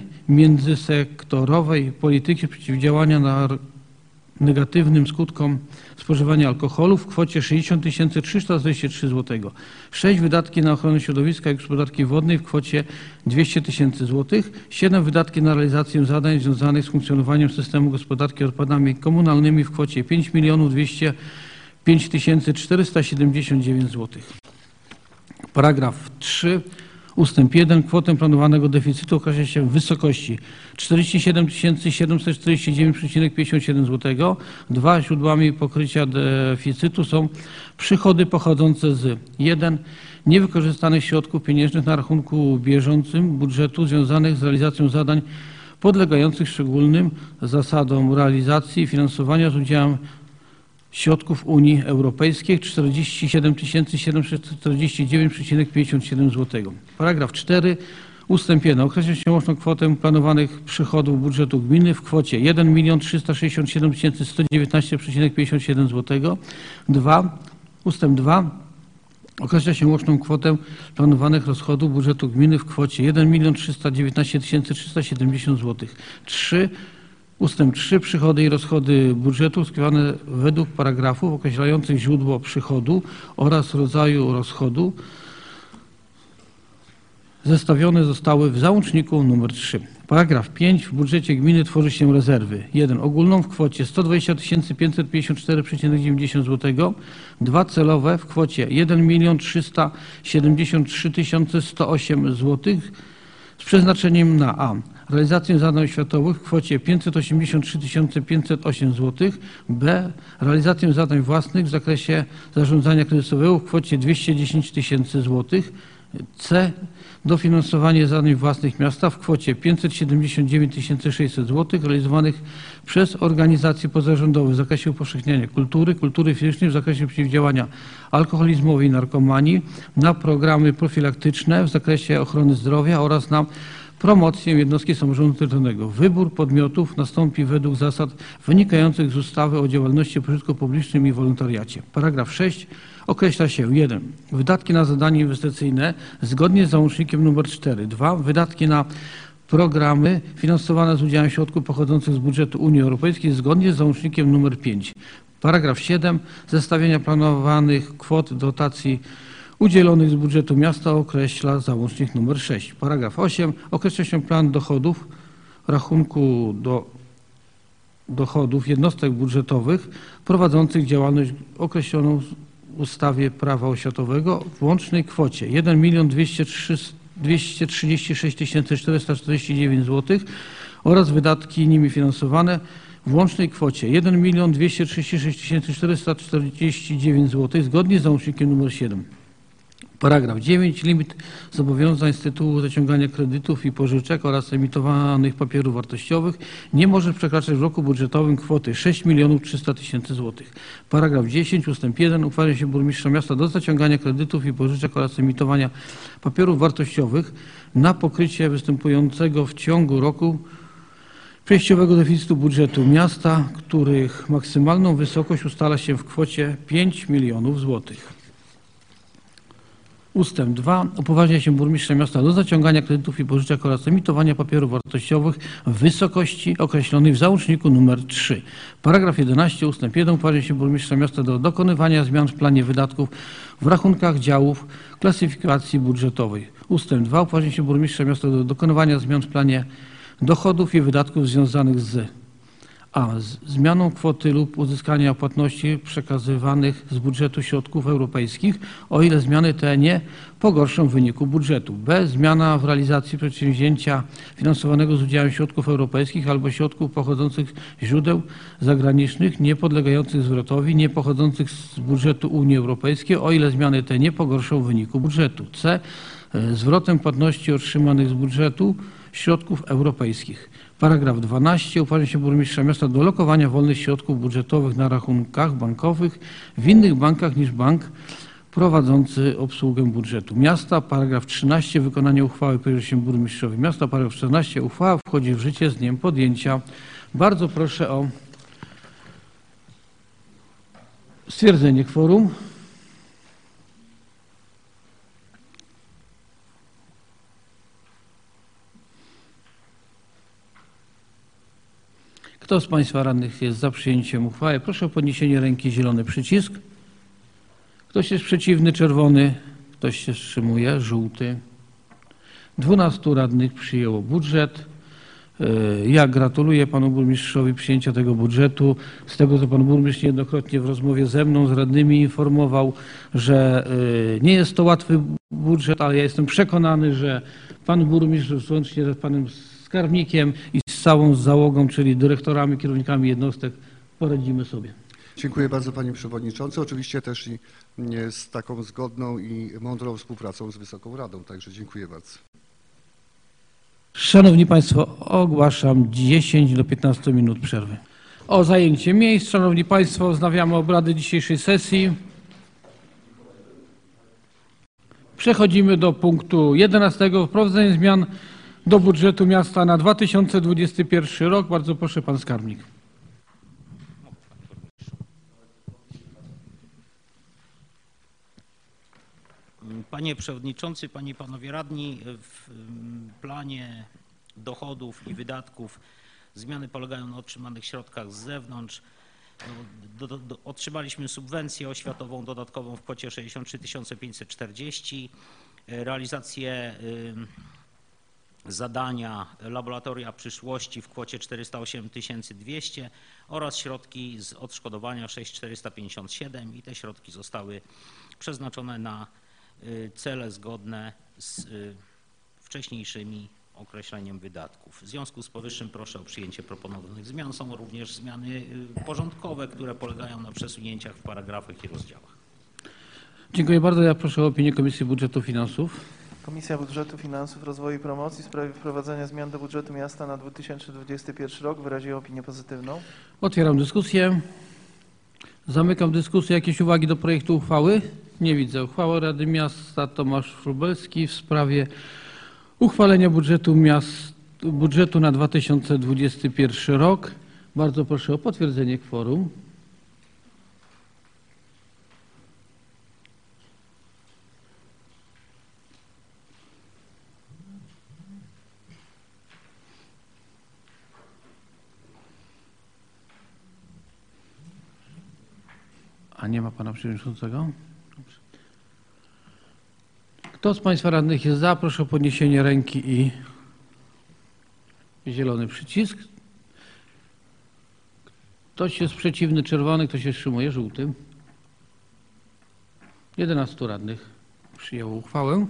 międzysektorowej polityki przeciwdziałania nar negatywnym skutkom spożywania alkoholu w kwocie sześćdziesiąt tysięcy trzysta czterdzieści trzy zł. sześć. Wydatki na ochronę środowiska i gospodarki wodnej w kwocie dwieście tysięcy złotych. siedem. Wydatki na realizację zadań związanych z funkcjonowaniem systemu gospodarki odpadami komunalnymi w kwocie pięć milionów dwieście pięć tysięcy czterysta siedemdziesiąt dziewięć złotych. Paragraf trzy. Ustęp jeden. Kwotę planowanego deficytu określa się w wysokości czterdzieści siedem tysięcy siedemset czterdzieści dziewięć przecinek pięćdziesiąt siedem zł. dwa. Źródłami pokrycia deficytu są przychody pochodzące z jeden. Niewykorzystanych środków pieniężnych na rachunku bieżącym budżetu związanych z realizacją zadań podlegających szczególnym zasadom realizacji i finansowania z udziałem środków Unii Europejskiej czterdzieści siedem tysięcy siedemset czterdzieści dziewięć przecinek pięćdziesiąt siedem zł. Paragraf cztery. Ustęp jeden. Określa się łączną kwotę planowanych przychodów budżetu gminy w kwocie jeden milion trzysta sześćdziesiąt siedem tysięcy sto dziewiętnaście przecinek pięćdziesiąt siedem zł. dwa. Ustęp dwa. Określa się łączną kwotę planowanych rozchodów budżetu gminy w kwocie jeden milion trzysta dziewiętnaście tysięcy trzysta siedemdziesiąt zł. trzy. Ustęp trzy. Przychody i rozchody budżetu skierowane według paragrafów określających źródło przychodu oraz rodzaju rozchodu zestawione zostały w załączniku nr trzy. Paragraf pięć. W budżecie gminy tworzy się rezerwy. jeden. Ogólną w kwocie sto dwadzieścia tysięcy pięćset pięćdziesiąt cztery przecinek dziewięćdziesiąt zł. dwa. Celowe w kwocie jeden milion trzysta siedemdziesiąt trzy tysiące sto osiem zł z przeznaczeniem na a. Realizację zadań oświatowych w kwocie pięćset osiemdziesiąt trzy tysiące pięćset osiem zł. b. Realizację zadań własnych w zakresie zarządzania kryzysowego w kwocie dwieście dziesięć tysięcy zł. c. Dofinansowanie zadań własnych miasta w kwocie pięćset siedemdziesiąt dziewięć tysięcy sześćset zł realizowanych przez organizacje pozarządowe w zakresie upowszechniania kultury, kultury fizycznej w zakresie przeciwdziałania alkoholizmowi i narkomanii, na programy profilaktyczne w zakresie ochrony zdrowia oraz na promocję jednostki samorządu terytorialnego. Wybór podmiotów nastąpi według zasad wynikających z ustawy o działalności pożytku publicznym i wolontariacie. Paragraf sześć określa się jeden. Wydatki na zadania inwestycyjne zgodnie z załącznikiem nr cztery. dwa. Wydatki na programy finansowane z udziałem środków pochodzących z budżetu Unii Europejskiej zgodnie z załącznikiem nr pięć. Paragraf siedem. Zestawienia planowanych kwot dotacji udzielonych z budżetu miasta określa załącznik nr sześć. Paragraf osiem. Określa się plan dochodów, rachunku do dochodów jednostek budżetowych prowadzących działalność określoną w ustawie Prawa oświatowego w łącznej kwocie jeden milion dwieście trzydzieści sześć tysięcy czterysta czterdzieści dziewięć złotych oraz wydatki nimi finansowane w łącznej kwocie jeden milion dwieście trzydzieści sześć tysięcy czterysta czterdzieści dziewięć złotych zgodnie z załącznikiem nr siedem. Paragraf dziewięć. Limit zobowiązań z tytułu zaciągania kredytów i pożyczek oraz emitowanych papierów wartościowych nie może przekraczać w roku budżetowym kwoty sześć milionów trzysta tysięcy złotych. Paragraf dziesięć. Ustęp jeden. Uprawnia się burmistrza miasta do zaciągania kredytów i pożyczek oraz emitowania papierów wartościowych na pokrycie występującego w ciągu roku przejściowego deficytu budżetu miasta, których maksymalną wysokość ustala się w kwocie pięć milionów złotych. Ustęp dwa. Upoważnia się burmistrza miasta do zaciągania kredytów i pożyczek oraz emitowania papierów wartościowych w wysokości określonej w załączniku nr trzy. Paragraf jedenaście. Ustęp jeden. Upoważnia się burmistrza miasta do dokonywania zmian w planie wydatków w rachunkach działów klasyfikacji budżetowej. Ustęp dwa. Upoważnia się burmistrza miasta do dokonywania zmian w planie dochodów i wydatków związanych z a. Z zmianą kwoty lub uzyskania płatności przekazywanych z budżetu środków europejskich, o ile zmiany te nie pogorszą wyniku budżetu. B. Zmiana w realizacji przedsięwzięcia finansowanego z udziałem środków europejskich albo środków pochodzących z źródeł zagranicznych, nie podlegających zwrotowi, nie pochodzących z budżetu Unii Europejskiej, o ile zmiany te nie pogorszą wyniku budżetu. C. Zwrotem płatności otrzymanych z budżetu środków europejskich. Paragraf dwunasty. Upoważnia się burmistrza miasta do lokowania wolnych środków budżetowych na rachunkach bankowych w innych bankach niż bank prowadzący obsługę budżetu miasta. Paragraf trzynasty. Wykonanie uchwały powierza się burmistrzowi miasta. Paragraf czternasty. Uchwała wchodzi w życie z dniem podjęcia. Bardzo proszę o stwierdzenie kworum. Kto z Państwa radnych jest za przyjęciem uchwały? Proszę o podniesienie ręki, zielony przycisk. Ktoś jest przeciwny, czerwony. Ktoś się wstrzymuje, żółty. dwunastu radnych przyjęło budżet. Ja gratuluję panu burmistrzowi przyjęcia tego budżetu. Z tego, co pan burmistrz niejednokrotnie w rozmowie ze mną, z radnymi informował, że nie jest to łatwy budżet, ale ja jestem przekonany, że pan burmistrz łącznie z panem skarbnikiem i z całą załogą, czyli dyrektorami, kierownikami jednostek, poradzimy sobie. Dziękuję bardzo panie przewodniczący. Oczywiście też i z taką zgodną i mądrą współpracą z Wysoką Radą, także dziękuję bardzo. Szanowni Państwo, ogłaszam dziesięć do piętnastu minut przerwy. O zajęcie miejsc. Szanowni Państwo, wznawiamy obrady dzisiejszej sesji. Przechodzimy do punktu jedenastego. Wprowadzenie zmian do budżetu miasta na dwa tysiące dwudziesty pierwszy rok. Bardzo proszę, pan skarbnik. Panie Przewodniczący, Panie i Panowie Radni, w planie dochodów i wydatków zmiany polegają na otrzymanych środkach z zewnątrz. No, do, do, otrzymaliśmy subwencję oświatową dodatkową w kwocie sześćdziesiąt trzy tysiące pięćset czterdzieści, realizację y, zadania Laboratoria Przyszłości w kwocie czterysta osiem tysięcy dwieście oraz środki z odszkodowania sześć tysięcy czterysta pięćdziesiąt siedem i te środki zostały przeznaczone na cele zgodne z wcześniejszymi określeniem wydatków. W związku z powyższym proszę o przyjęcie proponowanych zmian. Są również zmiany porządkowe, które polegają na przesunięciach w paragrafach i rozdziałach. Dziękuję bardzo. Ja proszę o opinię Komisji Budżetu i Finansów. Komisja Budżetu, Finansów, Rozwoju i Promocji w sprawie wprowadzenia zmian do budżetu miasta na dwa tysiące dwudziesty pierwszy rok wyraziła opinię pozytywną. Otwieram dyskusję. Zamykam dyskusję. Jakieś uwagi do projektu uchwały? Nie widzę. Uchwała Rady Miasta Tomasz Wróbelski w sprawie Uchwalenie budżetu miast, budżetu na dwa tysiące dwudziesty pierwszy rok. Bardzo proszę o potwierdzenie kworum. A nie ma pana przewodniczącego? Dobrze. Kto z państwa radnych jest za? Proszę o podniesienie ręki i zielony przycisk. Ktoś jest przeciwny, czerwony, ktoś się wstrzymuje, żółty. jedenastu radnych przyjęło uchwałę.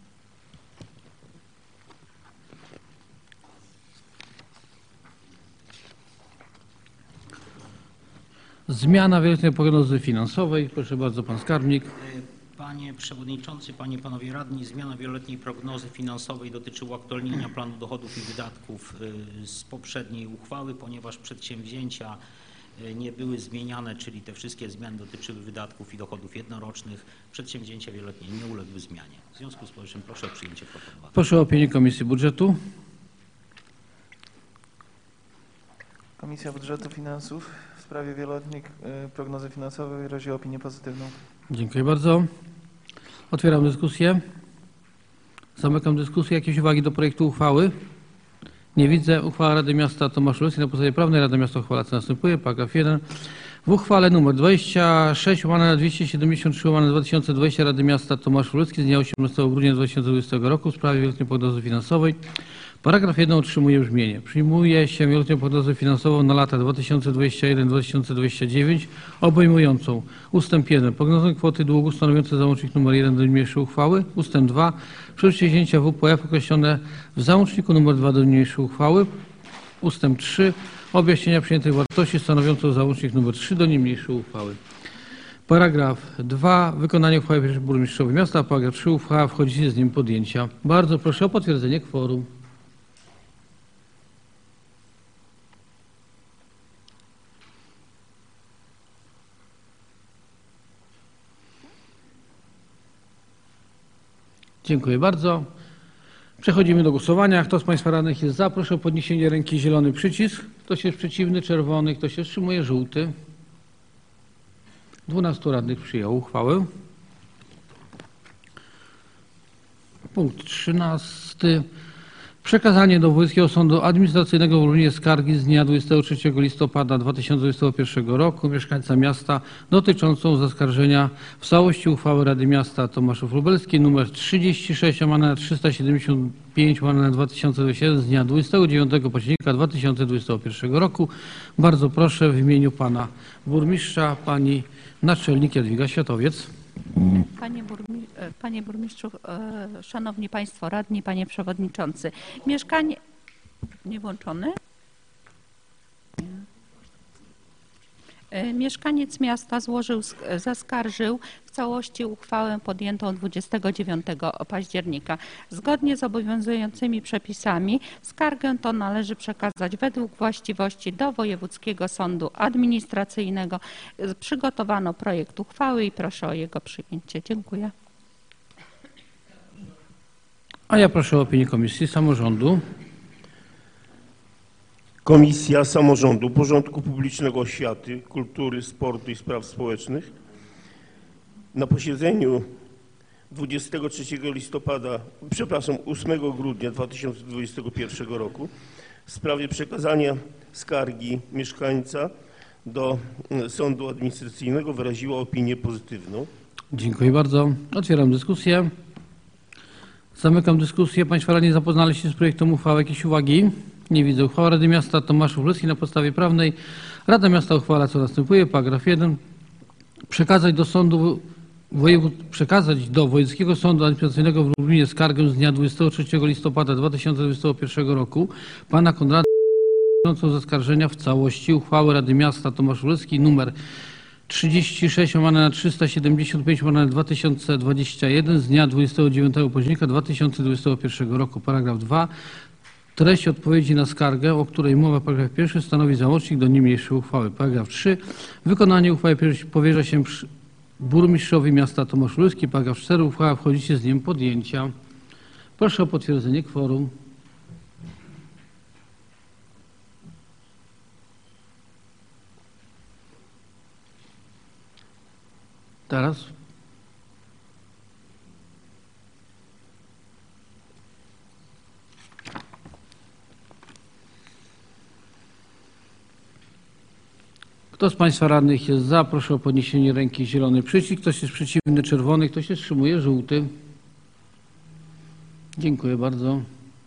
Zmiana wieloletniej prognozy finansowej. Proszę bardzo, pan skarbnik. Panie Przewodniczący, Panie i Panowie Radni, zmiana wieloletniej prognozy finansowej dotyczy uaktualnienia planu dochodów i wydatków z poprzedniej uchwały, ponieważ przedsięwzięcia nie były zmieniane, czyli te wszystkie zmiany dotyczyły wydatków i dochodów jednorocznych. Przedsięwzięcia wieloletnie nie uległy zmianie. W związku z powyższym proszę o przyjęcie proponowanego. Proszę o opinię Komisji Budżetu. Komisja Budżetu Finansów w sprawie wieloletniej y, prognozy finansowej wyraziła opinię pozytywną. Dziękuję bardzo. Otwieram dyskusję. Zamykam dyskusję. Jakieś uwagi do projektu uchwały? Nie widzę. Uchwała Rady Miasta Tomaszów na podstawie prawnej Rada Miasta uchwala co następuje. Paragraf jeden. W uchwale nr dwadzieścia sześć łamane na dwieście siedemdziesiąt trzy łamane na dwa tysiące dwadzieścia Rady Miasta Tomaszów z dnia osiemnastego grudnia dwa tysiące dwudziestego roku w sprawie wieloletniej prognozy finansowej. Paragraf jeden otrzymuje brzmienie. Przyjmuje się wieloletnią prognozę finansową na lata dwa tysiące dwudziesty pierwszy do dwa tysiące dwudziestego dziewiątego obejmującą ustęp jeden prognozę kwoty długu stanowiące załącznik nr jeden do niniejszej uchwały, ustęp dwa przedsięwzięcia W P F określone w załączniku nr dwa do niniejszej uchwały, ustęp trzy objaśnienia przyjętych wartości stanowiącą załącznik nr trzy do niniejszej uchwały. Paragraf dwa. Wykonanie uchwały burmistrzowi miasta. Paragraf trzy. Uchwała wchodzi z dniem podjęcia. Bardzo proszę o potwierdzenie kworum. Dziękuję bardzo. Przechodzimy do głosowania. Kto z państwa radnych jest za? Proszę o podniesienie ręki, zielony przycisk. Ktoś jest przeciwny, czerwony, ktoś się wstrzymuje, żółty. dwunastu radnych przyjęło uchwałę. Punkt trzynasty. Przekazanie do Wojewódzkiego Sądu Administracyjnego w Lublinie skargi z dnia dwudziestego trzeciego listopada dwa tysiące dwudziestego pierwszego roku mieszkańca miasta dotyczącą zaskarżenia w całości uchwały Rady Miasta Tomaszów Lubelski nr trzydzieści sześć łamane na trzysta siedemdziesiąt pięć łamane na dwa tysiące dwudziesty jeden z dnia dwudziestego dziewiątego października dwa tysiące dwudziestego pierwszego roku. Bardzo proszę w imieniu pana burmistrza, pani naczelnik Jadwiga Światowiec. Panie, burmi, panie burmistrzu, e, szanowni państwo radni, panie przewodniczący. Mieszkanie nie włączone? E, mieszkaniec miasta złożył, zaskarżył w całości uchwałę podjętą dwudziestego dziewiątego października. Zgodnie z obowiązującymi przepisami skargę to należy przekazać według właściwości do Wojewódzkiego Sądu Administracyjnego. Przygotowano projekt uchwały i proszę o jego przyjęcie. Dziękuję. A ja proszę o opinię Komisji Samorządu. Komisja Samorządu, Porządku Publicznego, Oświaty, Kultury, Sportu i Spraw Społecznych na posiedzeniu dwudziestego trzeciego listopada, przepraszam, ósmego grudnia dwa tysiące dwudziestego pierwszego roku w sprawie przekazania skargi mieszkańca do Sądu Administracyjnego wyraziła opinię pozytywną. Dziękuję bardzo. Otwieram dyskusję. Zamykam dyskusję. Państwo radni zapoznali się z projektem uchwały. Jakieś uwagi? Nie widzę. Uchwała Rady Miasta Tomaszów Lubelski na podstawie prawnej. Rada Miasta uchwala co następuje. Paragraf jeden. Przekazać do sądu wojewód, przekazać do Wojewódzkiego Sądu Administracyjnego w Lublinie skargę z dnia dwudziestego trzeciego listopada dwa tysiące dwudziestego pierwszego roku pana Konrada dotyczącą zaskarżenia w całości uchwały Rady Miasta Tomaszów Lubelski numer trzydzieści sześć łamane na trzysta siedemdziesiąt pięć łamane na dwa tysiące dwudziesty pierwszy z dnia dwudziestego dziewiątego października dwa tysiące dwudziestego pierwszego roku. Paragraf dwa. Treść odpowiedzi na skargę, o której mowa w paragrafie pierwszym, stanowi załącznik do niniejszej uchwały. Paragraf trzy. Wykonanie uchwały powierza się burmistrzowi miasta Tomaszów Lubelski. Paragraf cztery. Uchwała wchodzi się z dniem podjęcia. Proszę o potwierdzenie kworum. Teraz. Kto z Państwa radnych jest za, proszę o podniesienie ręki, zielony przycisk. Ktoś jest przeciwny, czerwony. Kto się wstrzymuje, żółty. Dziękuję bardzo.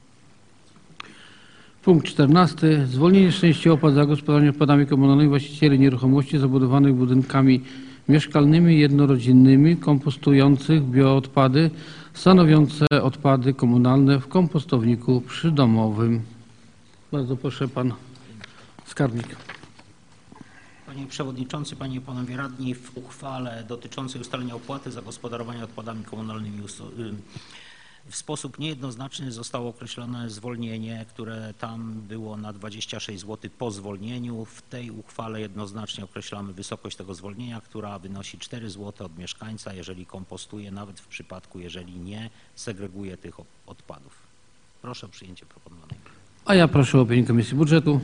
Punkt czternasty. Zwolnienie z części opłat za gospodarowanie odpadami komunalnymi właścicieli nieruchomości zabudowanych budynkami mieszkalnymi jednorodzinnymi kompostujących bioodpady stanowiące odpady komunalne w kompostowniku przydomowym. Bardzo proszę, pan skarbnik. Panie Przewodniczący, Panie i Panowie Radni, w uchwale dotyczącej ustalenia opłaty za gospodarowanie odpadami komunalnymi w sposób niejednoznaczny zostało określone zwolnienie, które tam było na dwadzieścia sześć złotych po zwolnieniu. W tej uchwale jednoznacznie określamy wysokość tego zwolnienia, która wynosi cztery złote od mieszkańca, jeżeli kompostuje, nawet w przypadku, jeżeli nie segreguje tych odpadów. Proszę o przyjęcie proponowanej. A ja proszę o opinię Komisji Budżetu.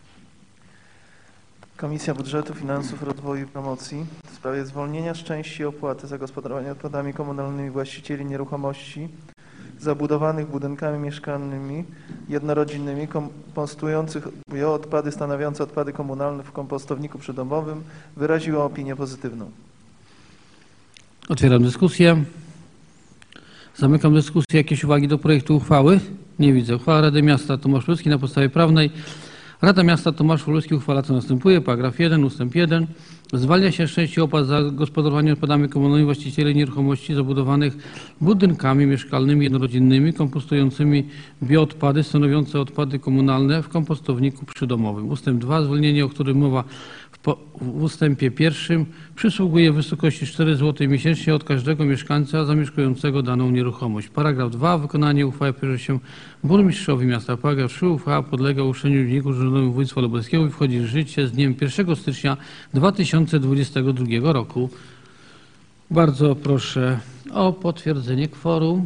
Komisja Budżetu, Finansów, Rozwoju i Promocji w sprawie zwolnienia z części opłaty za gospodarowanie odpadami komunalnymi właścicieli nieruchomości zabudowanych budynkami mieszkalnymi jednorodzinnymi kompostujących bioodpady stanowiące odpady komunalne w kompostowniku przydomowym wyraziła opinię pozytywną. Otwieram dyskusję. Zamykam dyskusję. Jakieś uwagi do projektu uchwały? Nie widzę. Uchwała Rady Miasta Tomasz Lulski na podstawie prawnej. Rada Miasta Tomasz Lulski uchwala co następuje. Paragraf jeden, ustęp jeden. Zwalnia się z części opłat za gospodarowanie odpadami komunalnymi właścicieli nieruchomości zabudowanych budynkami mieszkalnymi jednorodzinnymi kompostującymi bioodpady stanowiące odpady komunalne w kompostowniku przydomowym. Ustęp dwa. Zwolnienie, o którym mowa w, po, w ustępie pierwszym, przysługuje w wysokości cztery złote miesięcznie od każdego mieszkańca zamieszkującego daną nieruchomość. Paragraf dwa. Wykonanie uchwały powierza się burmistrzowi miasta. Paragraf trzy. Uchwała podlega ogłoszeniu w Dzienniku Urzędowym Województwa Lubelskiego i wchodzi w życie z dniem pierwszego stycznia dwa tysiące dwudziestego drugiego roku. Bardzo proszę o potwierdzenie kworum.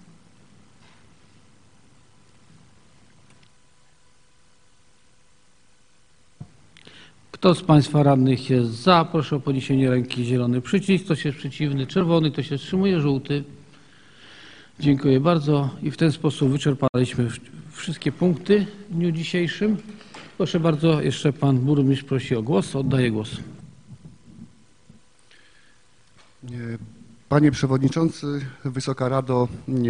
Kto z Państwa radnych jest za, proszę o podniesienie ręki, zielony przycisk. Ktoś jest przeciwny, czerwony. Kto się wstrzymuje, żółty. Dziękuję bardzo i w ten sposób wyczerpaliśmy wszystkie punkty w dniu dzisiejszym. Proszę bardzo, jeszcze Pan Burmistrz prosi o głos. Oddaję głos. Panie Przewodniczący, Wysoka Rado,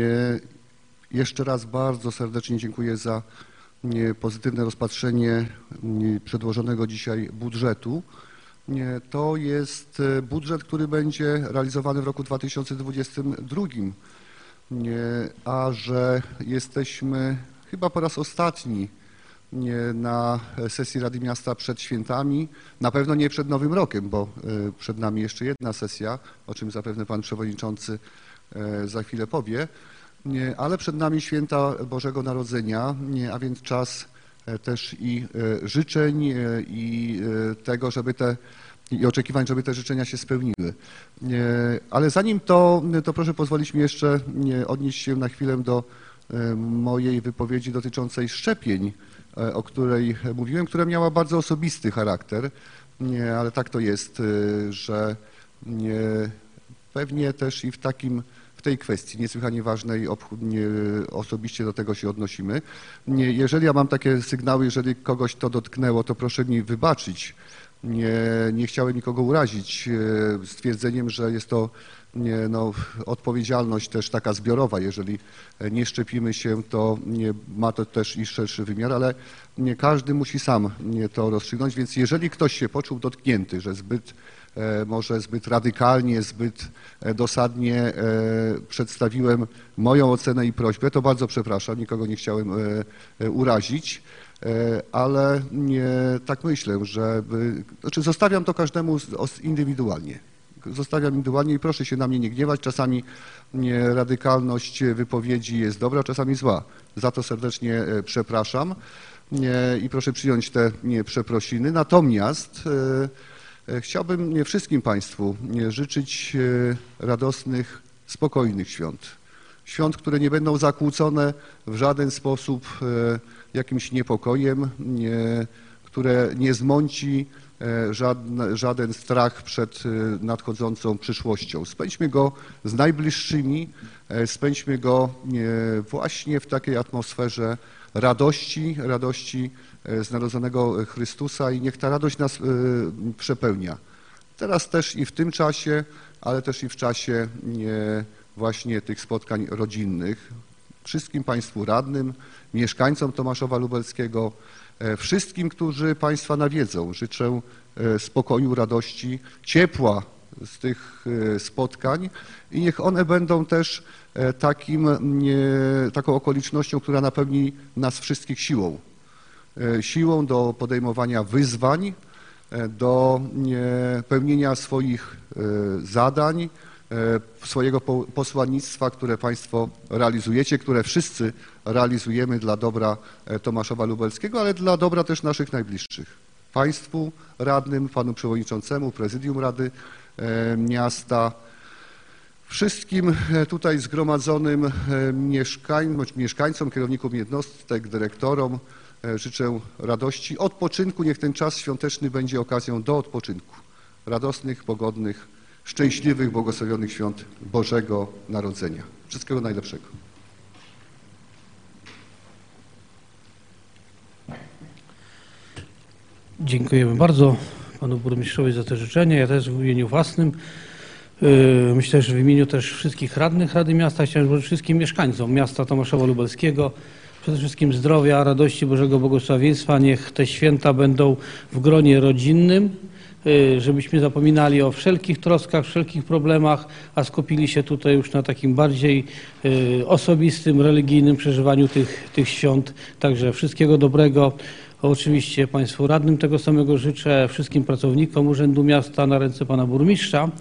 jeszcze raz bardzo serdecznie dziękuję za pozytywne rozpatrzenie przedłożonego dzisiaj budżetu. To jest budżet, który będzie realizowany w roku dwa tysiące dwudziestym drugim, a że jesteśmy chyba po raz ostatni na sesji Rady Miasta przed świętami, na pewno nie przed Nowym Rokiem, bo przed nami jeszcze jedna sesja, o czym zapewne Pan Przewodniczący za chwilę powie, ale przed nami święta Bożego Narodzenia, a więc czas też i życzeń i tego, żeby te i oczekiwań, żeby te życzenia się spełniły. Ale zanim to, to proszę pozwolić mi jeszcze odnieść się na chwilę do mojej wypowiedzi dotyczącej szczepień, o której mówiłem, która miała bardzo osobisty charakter, ale tak to jest, że pewnie też i w takim, w tej kwestii niesłychanie ważnej osobiście do tego się odnosimy. Jeżeli ja mam takie sygnały, jeżeli kogoś to dotknęło, to proszę mi wybaczyć. Nie, nie chciałem nikogo urazić stwierdzeniem, że jest to nie, no, odpowiedzialność też taka zbiorowa. Jeżeli nie szczepimy się, to nie, ma to też i szerszy wymiar, ale nie każdy musi sam nie, to rozstrzygnąć, więc jeżeli ktoś się poczuł dotknięty, że zbyt e, może zbyt radykalnie, zbyt dosadnie e, przedstawiłem moją ocenę i prośbę, to bardzo przepraszam, nikogo nie chciałem e, urazić. Ale nie, tak myślę, że znaczy zostawiam to każdemu indywidualnie. Zostawiam indywidualnie i proszę się na mnie nie gniewać. Czasami nie, radykalność wypowiedzi jest dobra, czasami zła. Za to serdecznie przepraszam nie, i proszę przyjąć te nie, przeprosiny. Natomiast e, chciałbym nie, wszystkim Państwu nie, życzyć radosnych, spokojnych świąt. świąt, które nie będą zakłócone w żaden sposób jakimś niepokojem, nie, które nie zmąci żaden, żaden strach przed nadchodzącą przyszłością. Spędźmy go z najbliższymi, spędźmy go właśnie w takiej atmosferze radości, radości z narodzonego Chrystusa i niech ta radość nas przepełnia. Teraz też i w tym czasie, ale też i w czasie właśnie tych spotkań rodzinnych. Wszystkim Państwu radnym, mieszkańcom Tomaszowa Lubelskiego, wszystkim, którzy Państwa nawiedzą, życzę spokoju, radości, ciepła z tych spotkań i niech one będą też takim, taką okolicznością, która napełni nas wszystkich siłą. Siłą do podejmowania wyzwań, do pełnienia swoich zadań, swojego posłannictwa, które Państwo realizujecie, które wszyscy realizujemy dla dobra Tomaszowa Lubelskiego, ale dla dobra też naszych najbliższych. Państwu radnym, Panu Przewodniczącemu, Prezydium Rady Miasta, wszystkim tutaj zgromadzonym mieszkań, mieszkańcom, kierownikom jednostek, dyrektorom życzę radości, odpoczynku. Niech ten czas świąteczny będzie okazją do odpoczynku. Radosnych, pogodnych, szczęśliwych, błogosławionych świąt Bożego Narodzenia. Wszystkiego najlepszego. Dziękujemy bardzo Panu Burmistrzowi za te życzenia. Ja też w imieniu własnym, myślę, że w imieniu też wszystkich radnych Rady Miasta chciałem życzyć wszystkim mieszkańcom miasta Tomaszowa Lubelskiego przede wszystkim zdrowia, radości, Bożego błogosławieństwa. Niech te święta będą w gronie rodzinnym, żebyśmy zapominali o wszelkich troskach, wszelkich problemach, a skupili się tutaj już na takim bardziej osobistym, religijnym przeżywaniu tych, tych świąt. Także wszystkiego dobrego. Oczywiście Państwu radnym tego samego życzę, wszystkim pracownikom Urzędu Miasta na ręce Pana Burmistrza.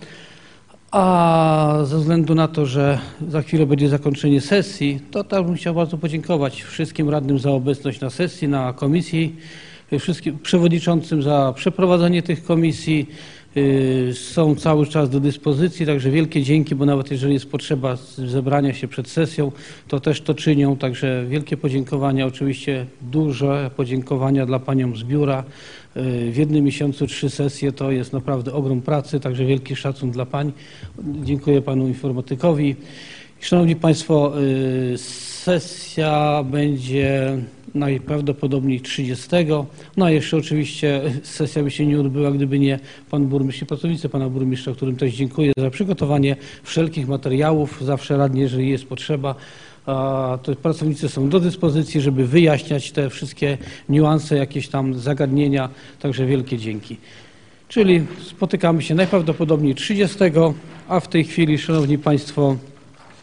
A ze względu na to, że za chwilę będzie zakończenie sesji, to też bym chciał bardzo podziękować wszystkim radnym za obecność na sesji, na komisji, wszystkim przewodniczącym za przeprowadzenie tych komisji. Są cały czas do dyspozycji, także wielkie dzięki, bo nawet jeżeli jest potrzeba zebrania się przed sesją, to też to czynią. Także wielkie podziękowania, oczywiście duże podziękowania dla paniom z biura. W jednym miesiącu trzy sesje to jest naprawdę ogrom pracy, także wielki szacun dla pań. Dziękuję panu informatykowi. Szanowni Państwo, sesja będzie najprawdopodobniej trzydziestego. No a jeszcze oczywiście sesja by się nie odbyła, gdyby nie pan burmistrz i pracownicy pana burmistrza, którym też dziękuję za przygotowanie wszelkich materiałów. Zawsze radnie, jeżeli jest potrzeba, to pracownicy są do dyspozycji, żeby wyjaśniać te wszystkie niuanse, jakieś tam zagadnienia. Także wielkie dzięki. Czyli spotykamy się najprawdopodobniej trzydziestego, a w tej chwili, szanowni państwo,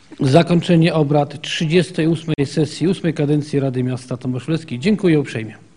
zakończenie obrad trzydziestej ósmej sesji ósmej kadencji Rady Miasta Tomasz Lubelski. Dziękuję uprzejmie.